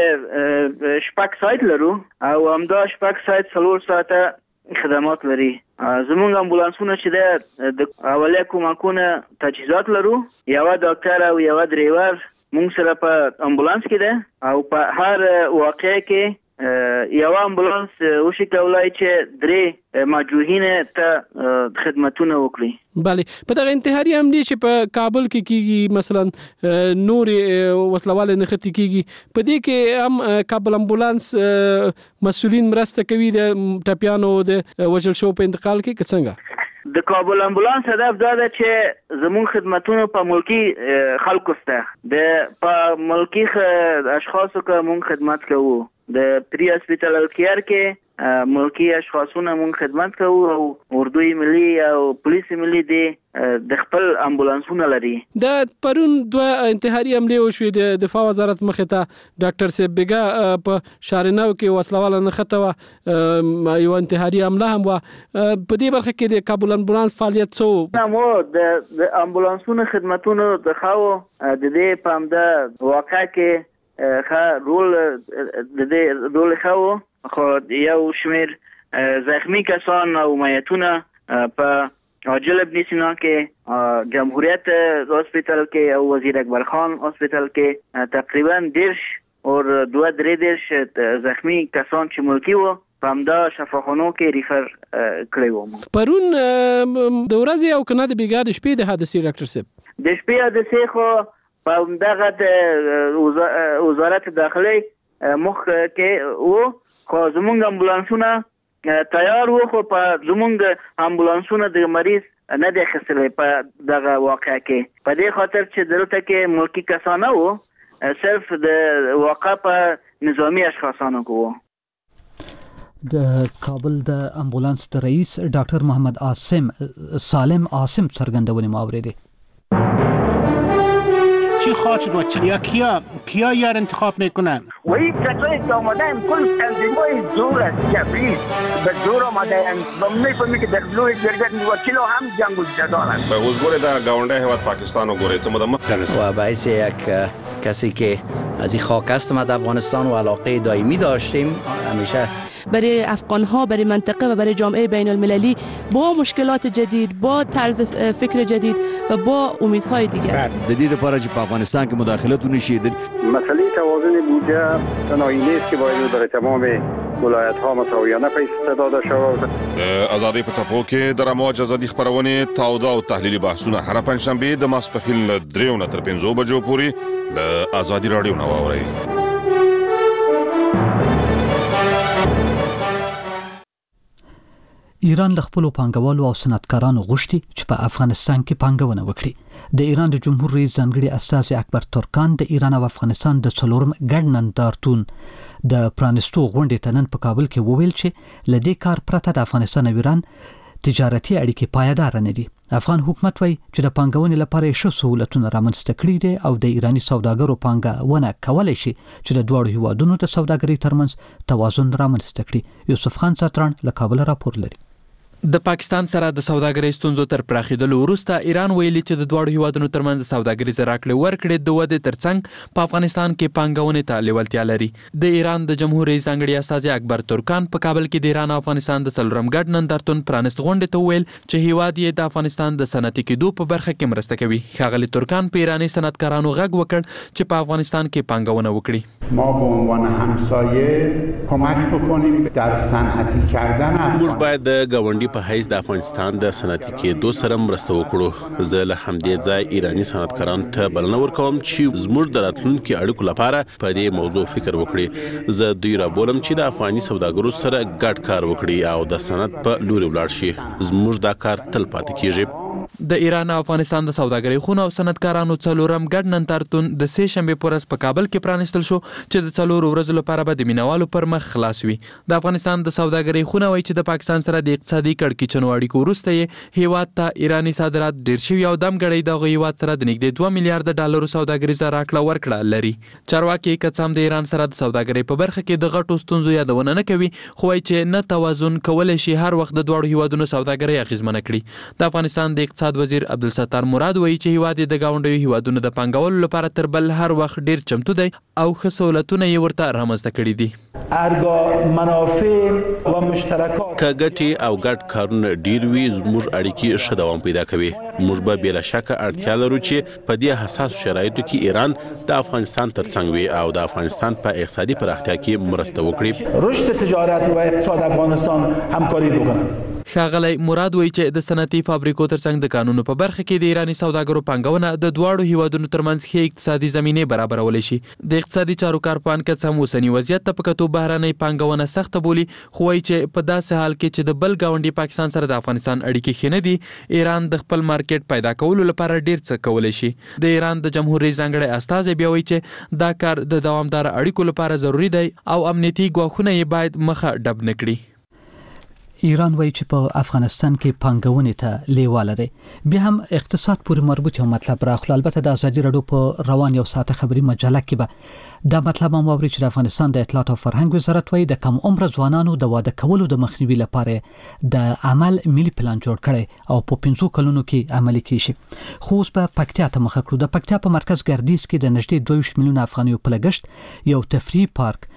کې شپږ سایت لرو او همدا شپږ سایت 3 ساعته خدمات لري. زمونږ امبولانسونه چې د اولیه کومکونه تجهیزات لرو، یو ډاکټر او یو ډرایور مونږ سره په امبولانس کې ده او په هر واقعه کې یو امبولانس وشي کولای چې درې مجروحین ته خدمتونه وکړي. بله، په دغه انتحاري حملې چې په کابل کې کیږي مثلا نور وسلواله نختی کیږي، په دې کې هم کابل امبولانس مسؤلین مرسته کوي د ټپیانو د وژل شو په انتقال کې څنګه؟ د کابل امبولانس هدف دا ده چې زمون خدمتونه په ملکی خلکو سره د په ملکی اشخاصو کې مون خدمت کوو. د پری هسپتال کیر کې ملکی اشخاصونه مون خدمت کوو او اردوی ملي او پولیس ملي د خپل امبولانسونه لري. د پرون دوه انتحاري حملې وشوې د دفاع وزارت مخې ته ډاکټر صاحب بیګا په شارناو کې وسلواله نخته و یو انتحاري حمله هم و. په دې برخه کې د کابل امبولانس فعالیت څه نو د امبولانسونو خدمتونو د خاو د دې پامده واقع کې رول د دې رول خو یو شمیر زخمی کسان او میتونه په عاجل ابن سینا کې جمهوریت هسپتال کې او وزیر اکبر خان هسپتال کې تقریبا 10 او 2-3 زخمی کسان چې ملکی وو پامدا شفاخانو کې ریفر کړی وو. پرون د ورځې او کنه د بیګا د شپې د حادثې ډاکټر صاحب د شپې حادثې خو په دغه د وزارت داخله مخ کې وو، خو زمونږ امبولانسونه تیار وو، خو په زمونږ امبولانسونه د مریض نه د خسرې په دغه واقع کې په دې خاطر چې دلته کې ملکی کسانه وو، صرف د واقع په نظامی اشخاصانو کو. د کابل د امبولانس د رئیس ډاکټر محمد سالم عاصم څرګندونې ماوریدي. چی خواهد و کیا یار انتخاب میکنن؟ و این کسایی که آمدن کل تنظیمای زور است، جبری به زور آمدن و میفهمی که در بلوی جرگت وکیل هم جنگ و جدال است. به وزگوری در گاونده هواد پاکستان و گوری چه مدام و باعث یک کسی که از این خاک هستم از افغانستان و علاقه دائمی داشتیم همیشه برای افغان‌ها، برای منطقه و برای جامعه بین المللی با مشکلات جدید، با طرز فکر جدید و با امیدهای دیگر. جدید لپاره چې په افغانستان کې مداخلت ونشي. مسئله توازن بودجه تنهایی نیست که باید برای تمام ولایت‌ها مساویانه پیش داده شود. آزادی په څپو کې د رموج ازادي خبرونه تاوده او تحلیلي بحثونه هر پنځشنبه د ماسپخیل 3 نه تر 5 بجو پورې د آزادي رادیو نو اوري. ایران له خپل پانګوالو او صنعتکارانو غوښتي چې په افغانستان کې پانګونه وکړي. د ایران د جمهور رئیس ځانګړي استازي اکبر ترکان د ایران او افغانستان د څلورم ګډ نندارتون د پرانستو غونډې ته نن په کابل کې وویل چې له دې کار پرته د افغانستان او ایران تجارتي اړیکې پایدار نه دي. افغان حکومت وایي چې د پانګونې لپاره ښه سہولتونه رامنځته کړي دي او د ایراني سوداګرو پانګونه کولای شي چې د دوه هیوادونو د سوداګرۍ ترمنځ توازن رامنځته کړي. یوسف خان ساتران له کابل راپور لري. د پاکستان سره د سوداګرۍ ستونزو تر پراخېدلو وروسته ایران ویلي چې د دواړو هیوادونو ترمنځ سوداګریزې راکړې ورکړې د ودې ترڅنګ په افغانستان کې پانګونې ته لیوالتیا لري. د ایران د جمهور رئیس ځانګړي استازي اکبر ترکان په کابل کې د ایران او افغانستان د څلورم ګډ نندارتون پرانست غونډې ته وویل چې هیواد یې د افغانستان د صنعتي کېدو په برخه کې مرسته کوي. ښاغلي ترکان په ایراني صنعتکارانو غږ وکړ چې په افغانستان کې پانګونه وکړي. ما به عنوان همسایه کمک بکنیم در صنعتی کردن موږ باید د ګاونډي په حیث د افغانستان د صنعتي کېدو سره مرسته وکړو. زه له همدې ځای ایراني صنعتکارانو ته بلنه ورکوم چې زموږ د راتلونکي اړیکو لپاره په دې موضوع فکر وکړي. زه دوی رابولم چې د افغاني سوداګرو سره ګډ کار وکړي او د صنعت په لوري ولاړ شي. زموږ دا کار تل پاتې کیږي. د ایران او افغانستان د سوداګرۍ خونه او صنعتکارانو څلورم ګډ نندارتون د سې شنبې په ورځ په کابل کې پرانیستل شو چې د 4 ورځو لپاره به د مینوالو پر مخ خلاص وي. د افغانستان د سوداګرۍ خونه وایي چې د پاکستان سره د اقتصادي کړکېچنو اړیکو وروسته یې هیواد ته ایراني صادرات ډیر شوي او دم غړی د هیواد سره د نږدې 2 میلیارډ ډالرو سوداګریزه راکړه ورکړه لري. چارواکي کڅام د ایران سره د سوداګرۍ په برخه کې د غټو ستونزو یادونه نه کوي، خو وایي چې نه توازن کولای شي هر وخت د دواړو هیوادونو سوداګرۍ اغیزمنه کړي. د افغانستان د اقتصاد وزیر عبدالستار مراد وایي چې هیواد د گاونډیو هیوادونو د پانګولو لپاره تر بل هر وخت ډیر چمتو دی او ښه سہولتونه یې ورته رامنځته کړي دي. منافع و مشترکات که ګټې او ګډ کارونه ډیر وي زموږ اړیکې ښه دوام پیدا کوي. موږ به بلا شکه اړتیا لرو چې په دې حساس شرایطو کې ایران د افغانستان ترڅنګ وي او د افغانستان په اقتصادي پراختیا کې مرسته وکړي. رشد تجارت و اقتصاد افغانستان همکاری بکنن. ښاغلی مراد وایي چې د صنعتي فابریکو ترڅنګ د قانونو په برخه کې د ایراني سوداګرو پانګونه د دواړو هیوادونو ترمنځ ښې اقتصادي زمینې برابرولی شي. د اقتصادي چارو کارپوهان کڅام اوسني وضعیت ته په کتو بهرنۍ پانګونه سخته بولي، خو وایي چې په داسې حال کې چې د بل ګاونډي پاکستان سره د افغانستان اړیکې ښې نه دي، ایران د خپل مارکیټ پیدا کولو لپاره ډیر څه کولی شي. د ایران د جمهور رئیس ځانګړی استازی بیا وایي چې دا کار د دوامدار اړیکو لپاره ضروری دی او امنیتي ګواښونه یې باید مخه ډب نه کړي. ایران وایي چې په افغانستان کې پانګونې ته لیواله دی. بیا هم اقتصاد پورې مربوط یو مطلب راخلو. البته د ازادي راډیو په روان یو ساعته خبري مجله کې به دا مطلب هم واوري چې د افغانستان د اطلاعات او فرهنګ وزارت وایي د کم عمر ځوانانو د واده کولو د مخنیوي لپاره د عمل ملي پلان جوړ کړي او په 5 کلونو کې عملي کیږي. خو اوس په پکتیا ته مخ کړو. د پکتیا په مرکز ګردیز کې د نږدې 22 میلیونه افغانیو په لګښت یو تفریحي پارک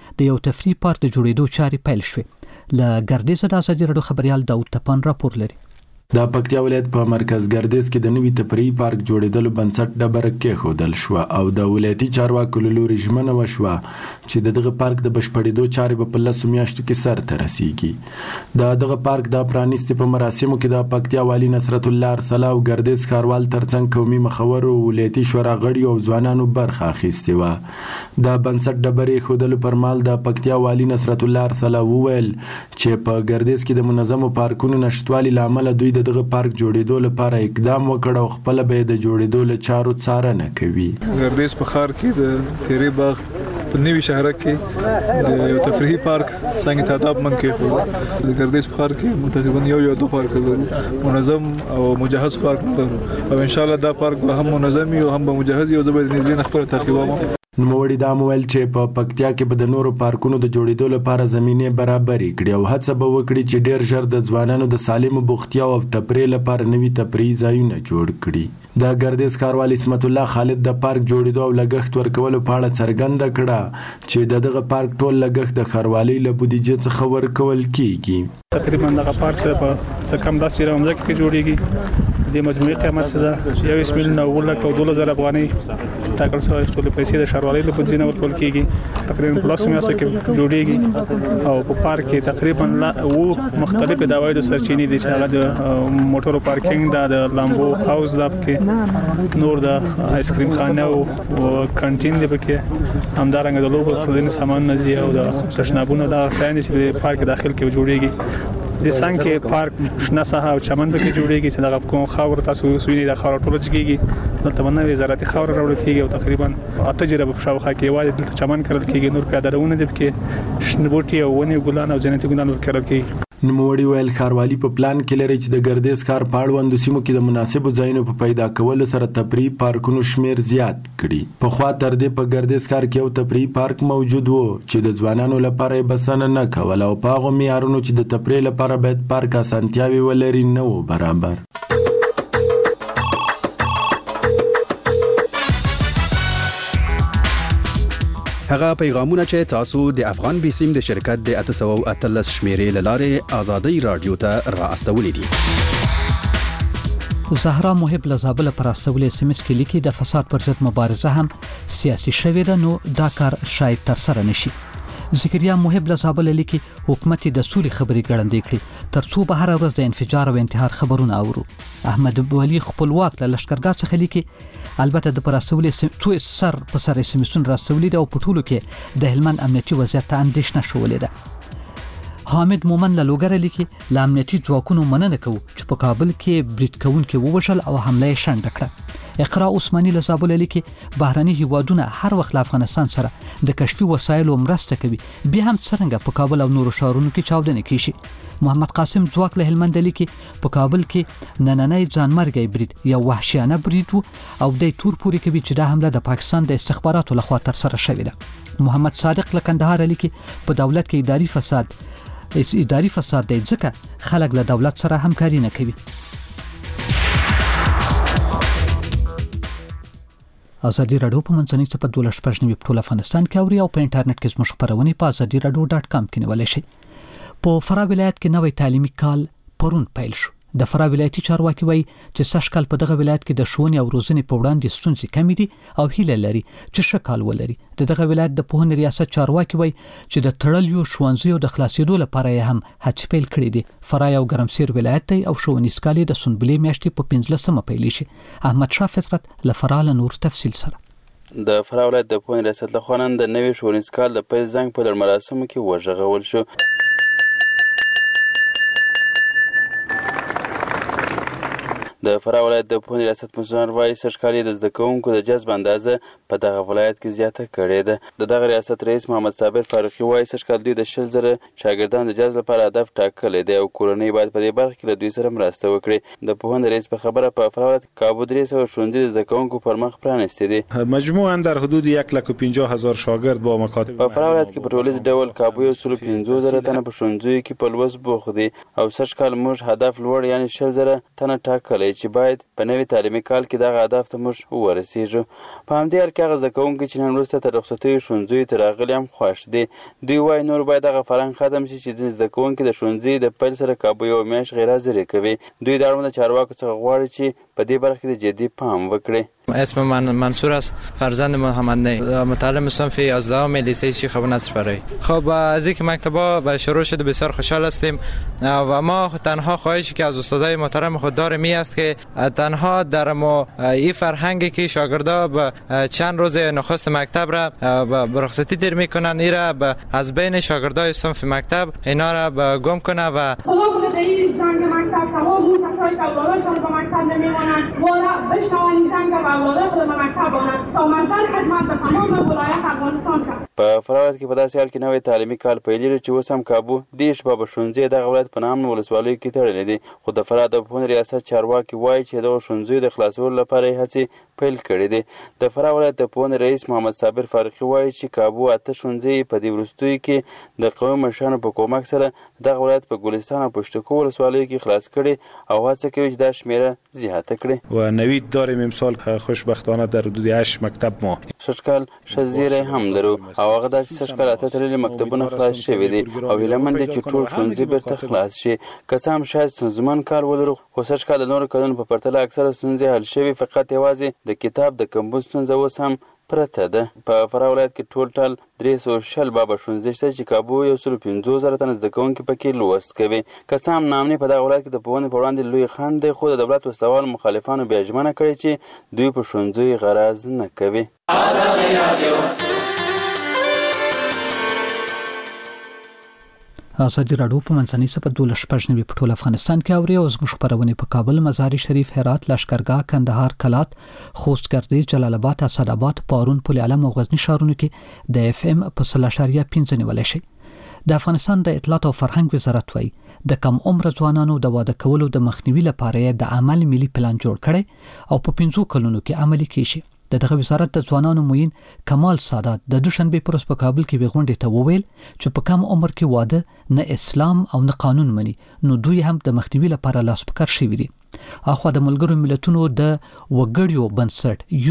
د جوړېدو چارې پیل شوې. له ګردیز د ازادي راډیو خبريال داود تپان راپور لري. د پکتیا ولایت په مرکز ګردیز کې د نوي تفریحي پارک جوړېدلو بنسټ ډبره کېښودل شو او د ولایتي چارواکو له لوري ژمنه وشوه چې دغه پارک د بشپړېدو چارې به په 10 میاشتو کې سرته رسیږي. دغه پارک د پرانیستي په مراسمو کې د پکتیا والی نصرت الله ارسلا او ګردیز ښاروال ترڅنګ قومي مخور او ولایتي شورا غړي او ځوانانو برخه اخیستې وه. د بنسټ ډبرې ښودلو پر مهال د پکتیا والی نصرت الله ارسلا وویل چې په ګردیز کې د منظمو پارکونو نشټوالي له امله دوی دغه پارک جوړېدو لپاره اقدام وکړ او خپل به د جوړېدو له چارو څارنه کوي. ګردیز په ښار کې د تیری باغ په نوي شهر کې د یو تفریحي پارک څنګه تعداد من کې خو د ګردیز په ښار کې تقریبا یو 2 پارک لرو، منظم او مجهز پارک لرو او ان شاء الله دا پارک به هم منظم او هم به مجهز او زبر نږدې خپل تعقیبوم. نوموړي دا مویل چې په پکتیا کې به د نورو پارکونو د جوړېدو لپاره زمینه برابرې کړي او هڅه به وکړي چې ډېر ژر د ځوانانو د سالمو بوختیا او تفریح لپاره نوي تفریحي ځایونه جوړ کړي. د ګردیز ښاروال اسمت الله خالد د پارک جوړېدو او لګښت ورکولو په اړه څرګنده کړه چې دغه پارک ټول لګښت د ښاروالۍ له بودیجې څخه ورکول کیږي. تقریبا دغه پارک څه کم 10 میلیونه کې جوړیږي. د مجموعي قیمت څه ده 1 میلیون او 2,000 افغانۍ ټاکل شوی ټول پیسې د ښاروالۍ له بودیجې نه ورکول کیږي. تقریبا پلاس میاسه کې جوړیږي او په پارک کې تقریبا مختلف د عوایدو سرچینې دي چې هغه د موټرو پارکینګ د لامبو هاوس د کې نور د آیسکریم خانه او کانټین دی پکې همدارنګه د لوبو خزینې سامان نه دي او د تشنابونو د ساين چې په پارک داخل کې جوړیږي. د څنګه پارک شنه ساحه او چمن پکې جوړیږي چې دغه کوم خاور تاسو سویني د خاور ټول چکیږي نو تمنه وزارت خاور راوړل کیږي او تقریبا تجربه په شاوخه کې وایي د چمن کړل کیږي نور پیاده روونه دي کې شنه بوټي او ونې ګلان او جنتي ګلان ورکړل کیږي. نوموړي ویل ښاروالي په پلان کې لري چې د ګردیز ښار په اړوندو سیمو کې د مناسبو ځایونو په پیدا کولو سره تفریحي پارکونو شمیر زیات کړي. پخوا تر دې په ګردیز ښار کې یو تفریحي پارک موجود و چې د ځوانانو لپاره یې بسنه نه کوله او په هغو معیارونو چې د تفریح لپاره باید پارک اسانتیاوې ولري نه و برابر. هغه پیغامونه چې تاسو د افغان بیسیم د شرکت د 813 شمیرې لاره آزادۍ رادیو ته را استولې دي. زهرا محب لزابل پر استولې سیمس کې لیکي د فساد پر ضد مبارزه هم سیاسي شوې ده، نو دا کار شاید تر سره نشي. ذکریا محب لزابل لیکي حکومت د سولې خبرې ګړندې کړي ترڅو به هر ورځ د انفجار او انتحار خبرونه اورو. احمد ولی خپلواک له لشکرګاه څخه لیکي البته د پراسولې څو سر په سر سیمسون راستولې او پټولو کې د هلمند امنیتي وضعیت ته اندېښنه شولې ده. حامد مومن له لوګر لیکي ل امنیتي ځواکونو مننه کوي چې په کابل کې بریټ کوونکې ووژل او حمله یې شنډ کړه. اقرا عثماني له زابل لیکي بهراني هیوادونه هر وخت له افغانستان سره د کشفي وسایلو مرسته کوي، بیا هم څرنګه په کابل او نورو ښارونو کې چاودنې کیږي. محمد قاسم ځواک له هلمند لیکي په کابل کې نننۍ ځانمرګي بریټ یو وحشیانه بریټ او د تور پوري کوي چې دا حمله د پاکستان د استخباراتو لخوا تر سره شوې ده. محمد صادق له کندهار لیکي په دولت کې اداري فساد دی ځکه خلک له دولت سره همکاري نه کوي. ازادي رادیو په منځنۍ صفه 12 په ټول افغانستان کې اوري او په انټرنیټ کې زموږ خبرونه په azadiradio.com کې نیولای شئ. په فراه ولایت کې نوې تعلیمي کال پرون پیل شو. د فراه ولایتي چارواکي وایي چې سږ کال په دغه ولایت کې د ښوونې او روزنې په وړاندې ستونزې کمې دي او هیله لري چې ښه کال ولري. دغه ولایت د پوهنې ریاست چارواکي وایي چې د تړلیو ښوونځیو د خلاصېدو لپاره یې هم هڅې پیل کړې دي. فراه یو ګرمسیر ولایت دی او ښوونیز کال د سنبلې میاشتې په 15مه پیل شي. احمد شاه فطرت له فراه له نور تفصیل سره. د فراه ولایت د پوهنې ریاست لخوا نن د نوي ښوونیز کال د پیل زنګ په لړ مراسمو کې وژغول شو. د فراه ولایت د پوهنې ریاست مسؤلان وايي سږ کال د زده کوونکو د جذب اندازه په دغه ولایت کې زیاته کړې ده. د دغه ریاست رئیس محمد صابر فاروقي وايي سږ کال دوی د 100,000 شاګردانو د جذب لپاره هدف ټاکلی دی او کورنۍ باید په دې برخه کې له دوی سره مرسته وکړي. د پوهنې رئیس په خبره په فراه ولایت کې کابو 300 ښوونځي د زده کوونکو پر مخ پرانیستي دي. مجموعاً در حدود 150,000 شاګرد با مکاتب په فراه ولایت کې په ټولیز ډول کابو 150,000 تنه په ښوونځیو کې په لوست بوخت دي او سږ کال موږ هدف لوړ یعنی 100,000 تنه ټاکلی چې باید په نوي تعلیمي کال کې دغه هدف ته موږ ورسیږو. په همدې حال کې هغه زده کوونکي چې نن وروسته تر رخصتیو ښوونځیو ته راغلي هم خوښ دي. دوی وایي نور باید دغه فرهنګ ختم شي چې ځینې زده کوونکي د ښوونځي د پیل سره کابو یوه میاشت غیر حاضري کوي. دوی د اړونده چارواکو څخه غواړي چې په دې برخه کې جدي پام وکړي. اسم من منصور است، فرزند محمد نی، متعلم صنف 11 لیسه شیخ ابو نصر فرایی. خب از اینکه مکتبا به شروع شده بسیار خوشحال هستیم و ما تنها خواهشی که از استادای محترم خود داریم این است که تنها در ما این فرهنگی که شاگردا به چند روز نخست مکتب را به رخصتی دیر میکنن این را از بین شاگردای صنف مکتب اینا را گم کنه و زنگ مکتب تمام اون کسایی که اولادشان به مکتب نمیمانند والا بشنوانی زنگ و اولاد خود به مکتب آنند تا منزل خدمت به تمام ولایت افغانستان شد. په فراه ولایت کې په داسې حال کې نوی تعلیمي کال پیلېږي چې اوس هم کابو 10 بابا ښوونځي دغه ولایت په نام ولسوالیو کې تړلي دي. خو د فراه د پوهنې ریاست چارواکي وایي چې دغه ښوونځیو د خلاصولو لپاره یې هڅې پیل کړي دي. د فراه ولایت د پوهنې رئیس محمد صابر فاروقي وایي چې کابو 8 ښوونځي په دې وروستیو کې د قومي مشرانو په کومک سره دغه ولایت په ګلستان او پشتکو ولسوالیو کې خلاص کړي او هڅه کوي چې دا شمیره زیاته کړي. و نوید داریم امسال خوشبختانه در حدود 8 مکتب ما سږ کال ښه زیری هم لرو او هغه داسې سږ کال 8 تړلي مکتبونه خلاص شوي دي او هیله مند دي چې ټول ښوونځي بیرته خلاص شي. که څه هم شاید ستونزمن کال ولرو خو سږ کال د نورو کلونو په پرتله اکثره ستونزې حل شوي، فقط یوازې د کتاب د کمبود ستونزه اوس هم پرته ده. په فراه ولایت کې ټول 360 بابا ښوونځي شته چې کابو 150,000 تنه زده کوونکي پکې لوست کوي. که څه هم نامنې په دغه ولایت کې د پوهنې په وړاندې لوی خنډ دی خو د دولت وسلوال مخالفانو بیا ژمنه کړې چې دوی په ښوونځیو غرض نه کوي. ازادي رادیو په منځنۍ صفه 12 په ټول افغانستان کې اوري او زموږ خبرونه په کابل، مزار شریف، هرات، لشکرګاه، کندهار، کلات، خوست، گردیز، جلال آباد، اسداباد، پارون، پل علم او غزنی ښارونو کې د FM په 0.5 نیولای شي. د افغانستان د اطلاعات او فرهنګ وزارت وایي د کم عمر ځوانانو د واده کولو د مخنیوي لپاره د عمل ملي پلان جوړ کړي او په 5 کلونو کې عملي کیږي. دغه وزارت د ځوانانو موین کمال سادات د دوشنبه پر ورځ په کابل کې وغونډې ته وویل چې په کم عمر کې واده نه اسلام او نه قانون مني، نو دوی هم د مخنیوي لپاره لاس په کار شوي دي. اخو د ملګرو ملتونو د وګړیو بنسټ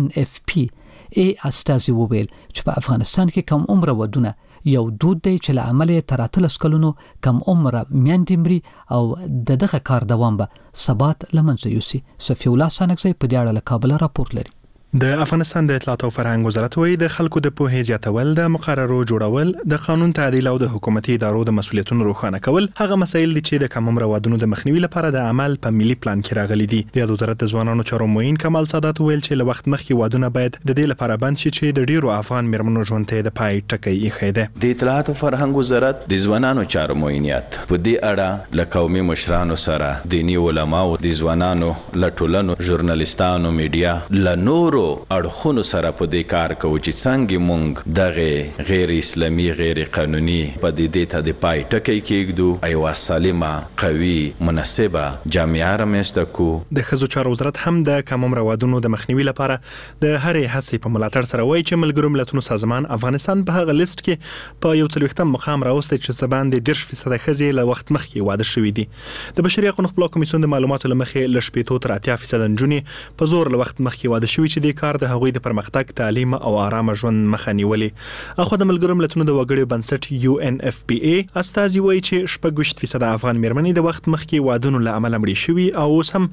UNFPA استازي وویل چې په افغانستان کې کم عمر ودونه یو دود دی چې له عمل تر 13 کلونو کم عمر میندې مري او دغه کار دوام به ثبات لمنځه یوسي. صفی الله سانکزی په دې اړه له کابل راپور لري. د افغانستان د اطلاعات او فرهنګ وزارت وایي د خلکو د پوهې زیاتول، د مقررو جوړول، د قانون تعدیل او د حکومتي ادارو د مسؤلیتونو روښانه کول هغه مسایل دي چې د کم عمر وادونو د مخنیوي لپاره د عمل په ملي پلان کې راغلي دي. د وزارت د ځوانانو چارو موین کمال سادات ویل چې له وخت مخکې وادونه باید د دې لپاره بند شي چې د ډیرو افغان میرمنو ژوند ته د پای ټکی ایښی دی. د اطلاعات او فرهنګ وزارت د ځوانانو چارو موینیت په دې اړه له قومي مشرانو سره، دینی علماو، د ځوانانو لټولنو، ژورنالیستانو، میډیا له نورو اړخونو سره په دې کار کوي چې څنګه مونږ دغه غیر اسلامي غیر قانوني پدیدې ته د پای ټکی کېږدو، ایوه سالمه قوي مناسبه جامعه رامنځته کو. د ښځو چارو وزارت هم د کم عمر وادونو د مخنیوي لپاره د هرې هڅې په ملاتړ سره وایي چې ملګرو ملتونو سازمان افغانستان په هغه لیست کې په 40 مقام راوستی چې څه باندې 10% ښځې له وخت مخکې واده شوي دي. د بشري حقوقو خپلواک کمیسیون د معلوماتو له مخې له 8 تر 80% نجونې په زور له وخت مخکې واده شوي چې د کار د هغوی د پرمختګ، تعلیم او آرام ژوند مخه نیولې. اخو د ملګرو ملتونو د وګړیو بنسټ UNFPA استازي وایي چې 60% افغان میرمنې د وخت مخکې وادونو له امله مړې شوي او اوس هم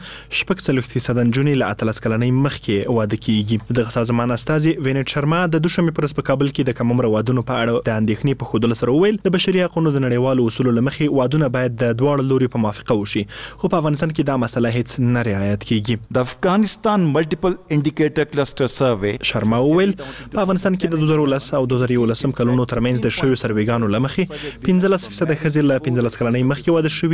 40% نجونې له 13 کلنۍ مخکې واده کیږي. دغه سازمان استازي وینټ شرما د دوشنبه پر ورځ په کابل کې د کم عمر وادونو په اړه د اندېښنې په ښودلو سره وویل د بشري حقوقو د نړیوالو اصولو له مخې وادونه باید د دواړو لوري په موافقه وشي، خو په افغانستان کې دا مسله هیڅ نه رعایت کیږي. د افغانستان ملټیپل انډیکیټر کلسټر سروې شرما وویل په افغانستان کې د 2010 او 2011 کلونو ترمنځ د شویو سروېګانو له مخې 15% ښځې له 15 کلنۍ مخکې واده شوي،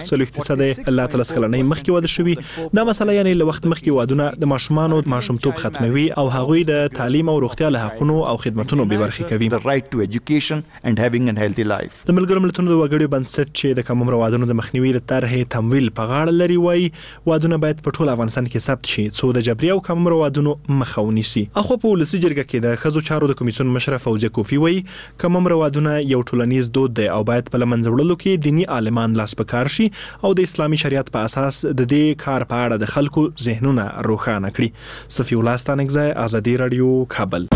40% له 13 کلنۍ مخکې واده شوي. دا مسله یعنی له وخت مخکې وادونه د ماشومانو ماشومتوب ختموي او هغوی د تعلیم او روغتیا له حقونو او خدماتونو بې برخې کوي. The right to education and having a healthy life. د ملګرو ملتونو د وګړیو بنسټ چې د کم عمر وادونو د مخنیوي د طرحې تمویل په غاړه لري وایي وادونه باید په ټول افغانستان کې ثبت شي څو د جبري او کم عمر وادونو مخه ونیسي. اخو په ولسي جرګه کې د ښځو چارو د کمیسیون مشره فوزیه کوفی وایي کم عمر وادونه یو ټولنیز دود دی او باید په لمنځه وړلو کې دینی عالمان لاس په کار شي او د اسلامي شریعت په اساس د دې کار په اړه د خلکو ذهنونه روښانه کړي. صفی الله ستانکزی، آزادی رادیو، کابل.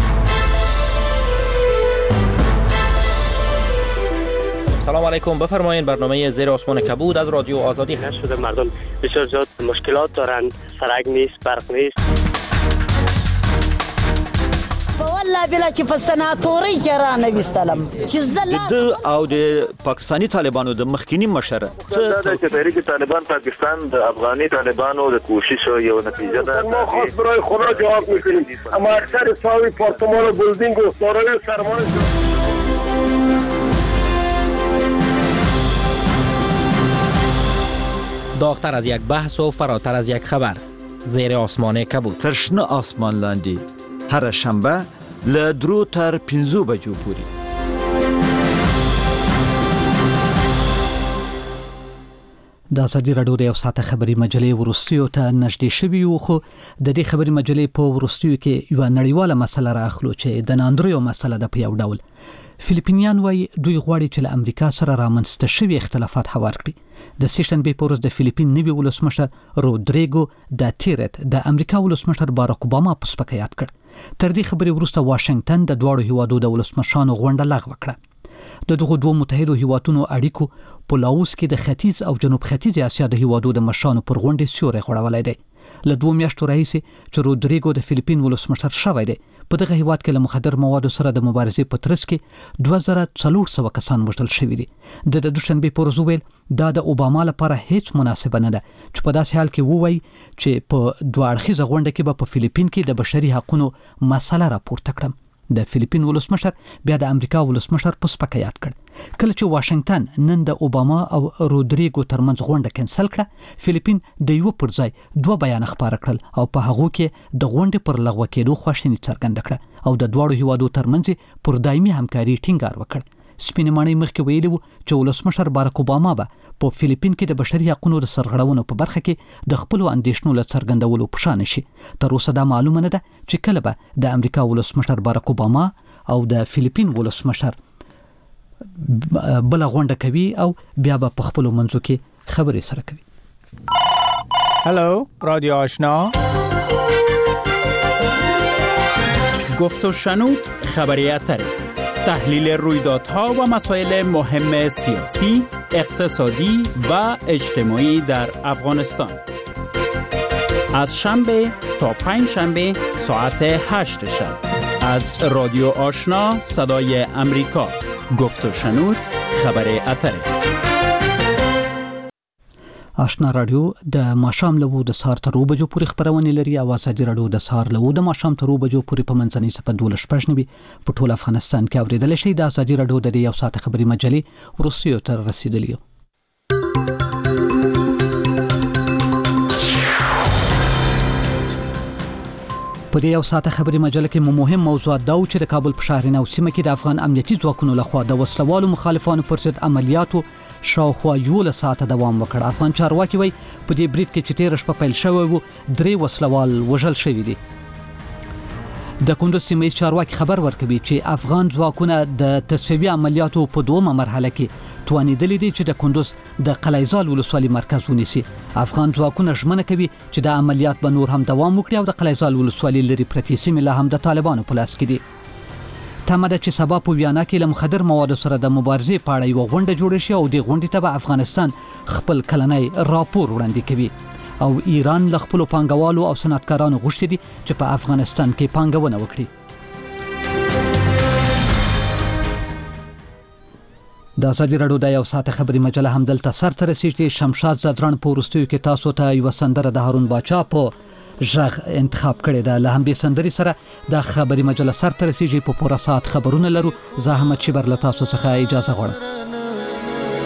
سلام علیکم، بفرمایید برنامه زیر آسمان کبود از رادیو آزادی هست. شده مردم بسیار زیاد مشکلات دارند، سرک نیست، برق نیست. والله بلا چې په سناتوري کې را نوستلم چې زله او د پاکستانی طالبانو د مخکینی مشره دا چې تحریک طالبان پاکستان د افغاني طالبانو د کوشش یو نتیجه ده. ما خاص برای خدا جواب میکنیم، اما اکثر ساوی پارتمان و بلدینگ و سارای سرمان داغتر از یک بحث و فراتر از یک خبر. زیر آسمان کبود. ترشنه آسمان لاندی هر شنبه له 3 تر 5 بجو پورې. د ازادي راډیو د یو ساعته خبري مجلې ورستیو ته نږدې شوي وو، خو د دې خبري مجلې په ورستیو کې یو نړیواله مسله راخلو چې د ناندریو مسله د په یو ډول. فلیپینیان وايي دوی غواړي چې له امریکا سره رامنځته شوي اختلافات هوار کړي. د سیشنبې په ورځ د فلیپین نوي ولسمشر رودریګو داتیرت د امریکا ولسمشر باراک اوباما په سپکه یاد کړ. تر دې خبرې وروسته واشنگټن د دواړو هیوادو د ولسمشرانو غونډه لغوه کړه. د دغو دوه متحدو هیوادونو اړیکو په لاوس کې د ختیځ او جنوب ختیځ اسیا د هیوادو د مشرانو پر غونډې سیوری غوړولی دی. له 2 میاشتو راهیسې چې رودریګو د فلیپین ولسمشر شوی دی، په دغه هیواد کې له مخدر موادو سره د مبارزې په ترڅ کې 2400 کسان وژل شوي دي. د دوشنبې په ورځ ویل دا د اوباما لپاره هیڅ مناسبه نه ده چې په داسې حال کې ووایي چې په دوه اړخیزه غونډه کې به په فلیپین کې د بشري حقوقو مسله راپورته کړم. د فلیپین ولسمشر بیا د امریکا ولسمشر په سپکه یاد کړ. کله چې واشنگټن نن د اوباما او رودریګو ترمنځ غونډه کینسل کړه، فلیپین د یو پر ځای 2 بیان خبره کړل او په هغه کې د غونډې پر لغوه کېدو خواشیني څرګنده کړه او د دواړو هیوادو ترمنځ پر دایمي همکاري ټینګار وکړ. سپینمانۍ مخکې ویلي وو چې ولسمشر باراک اوباما به په فلیپین کې د بشري حقوقو د سرغړونو په برخه کې د خپل اندیشنو له څرګندولو پشان شي. تر اوسه دا معلومه نه ده چې کله به د امریکا ولسمشر باراک اوباما او د فلیپین ولسمشر بل غونډه کوي او بیا به په خپل منځو کې خبرې سره کوي. هلو رادیو آشنا، گفت و شنود خبری اتری، تحلیل رویدادها و مسائل مهم سیاسی، اقتصادی و اجتماعی در افغانستان از شنبه تا پنجشنبه ساعت 8 شب از رادیو آشنا صدای امریکا. گفت و شنود خبری اتری. آشنا رادیو د ماشام له د سهار تر 2 بجو پورې خبرونه لري. اوازادي رادیو د سهار له د ماشام تر 2 بجو پورې په منځنۍ سپه 12 پښنوي په ټول افغانستان کې اوریدل شي. د آزادي رادیو د یو ساعت خبري مجلې روسیو تر رسیدلی. په دې یو ساعت خبري مجله کې مهم موضوعات دا چې د کابل په شهر نو سیمه کې د افغان امنیتي ځواکونو لخوا د وسلوالو مخالفانو پر ضد عملیاتو شاوخوا 11 ساعته دوام وکړ. افغان چارواکي وایي په دې برید کې چې 13 شپه پیل شوی وو 3 وسلوال وژل شوی دي. د کندوز سیمې چارواکي خبر ورکوي چې افغان ځواکونه د تصفیوي عملیاتو په دومره مرحله کې توانیدلې دي چې د کندوز د قلعه‌زال ولسوالۍ مرکز ونیسي. افغان ځواکونه ژمنه کوي چې د عملیات به نور هم دوام وکړي او د قلعه‌زال ولسوالۍ لري پرتې سیمې لا هم د طالبانو په لاس کې دي. تمه ده چې سبا په ویانا کې له مخدر موادو سره د مبارزې په اړه یو غونډه جوړه شي او د غونډې ته به افغانستان خپل کلنۍ راپور وړاندې کوي. او ایران له خپل پانګوالو او صنعتکارانو غوښتي دي چې په افغانستان کې پانګونه وکړي. د آزادي رادیو د یو ساعت خبري مجله هم دلته سر ته رسیدي. شمشاد زدران په ورستیو کې تاسو ته یو سندره د هارون باچا په ژغ انتخاب کړی ده. له همدې سندرې سره د خبري مجله سر ته رسیدي. په پوره ساعت خبرونه لرو. زه احمد شیبر له تاسو څخه اجازه غواړم.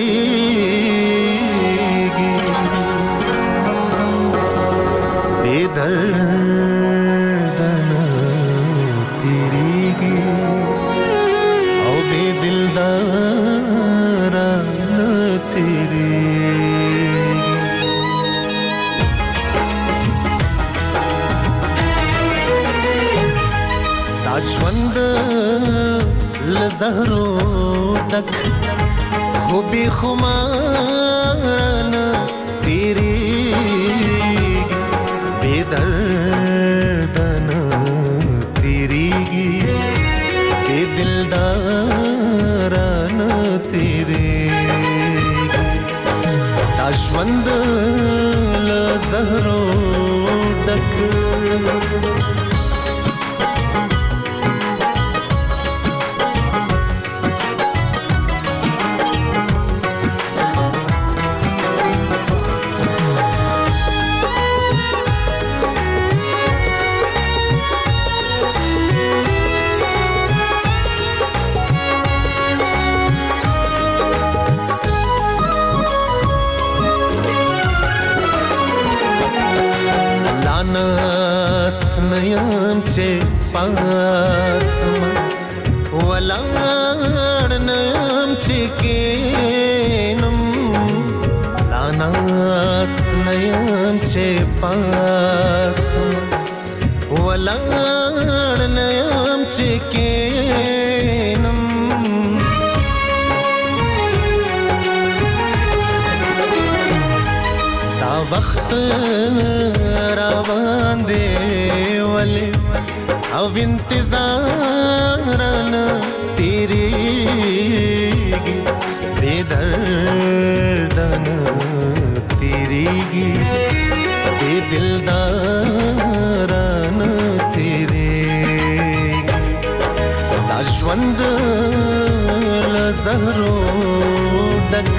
बेदर्दना तेरीगी ओ बेदिलदारा तेरीगी ताजवंद लजहरो तक खूबी खुमारन तेरी दर्दना तेरीगी बेदिलदाराना तेरीगी ताशवंद लजहरो तक نیم چه پاسما ولان نیم چه کینم لاناست نیم چه پاسما ولان نیم چه کینم تا وقت روان دے ولی او انتظارنا تیریگی بیدردنا تیریگی بیدلدارنا تیریگی لاجوند لزهرو دک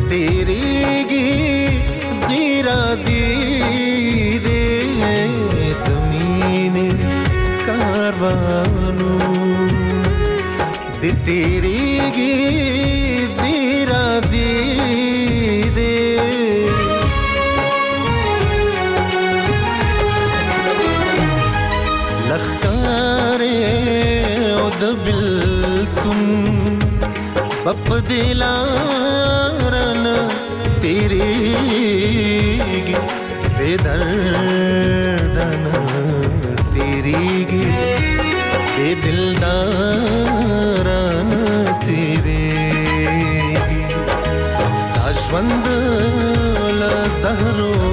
तेरीगी जीरा जी दे तमीने कारवानो दे तेरीगी जीरा जी दे लखकारे उदबिल तुम बप दिलारन तेरीगी बेदर्दन तेरीगी बेदिलदारन तेरीगी ताशवंद लजहरो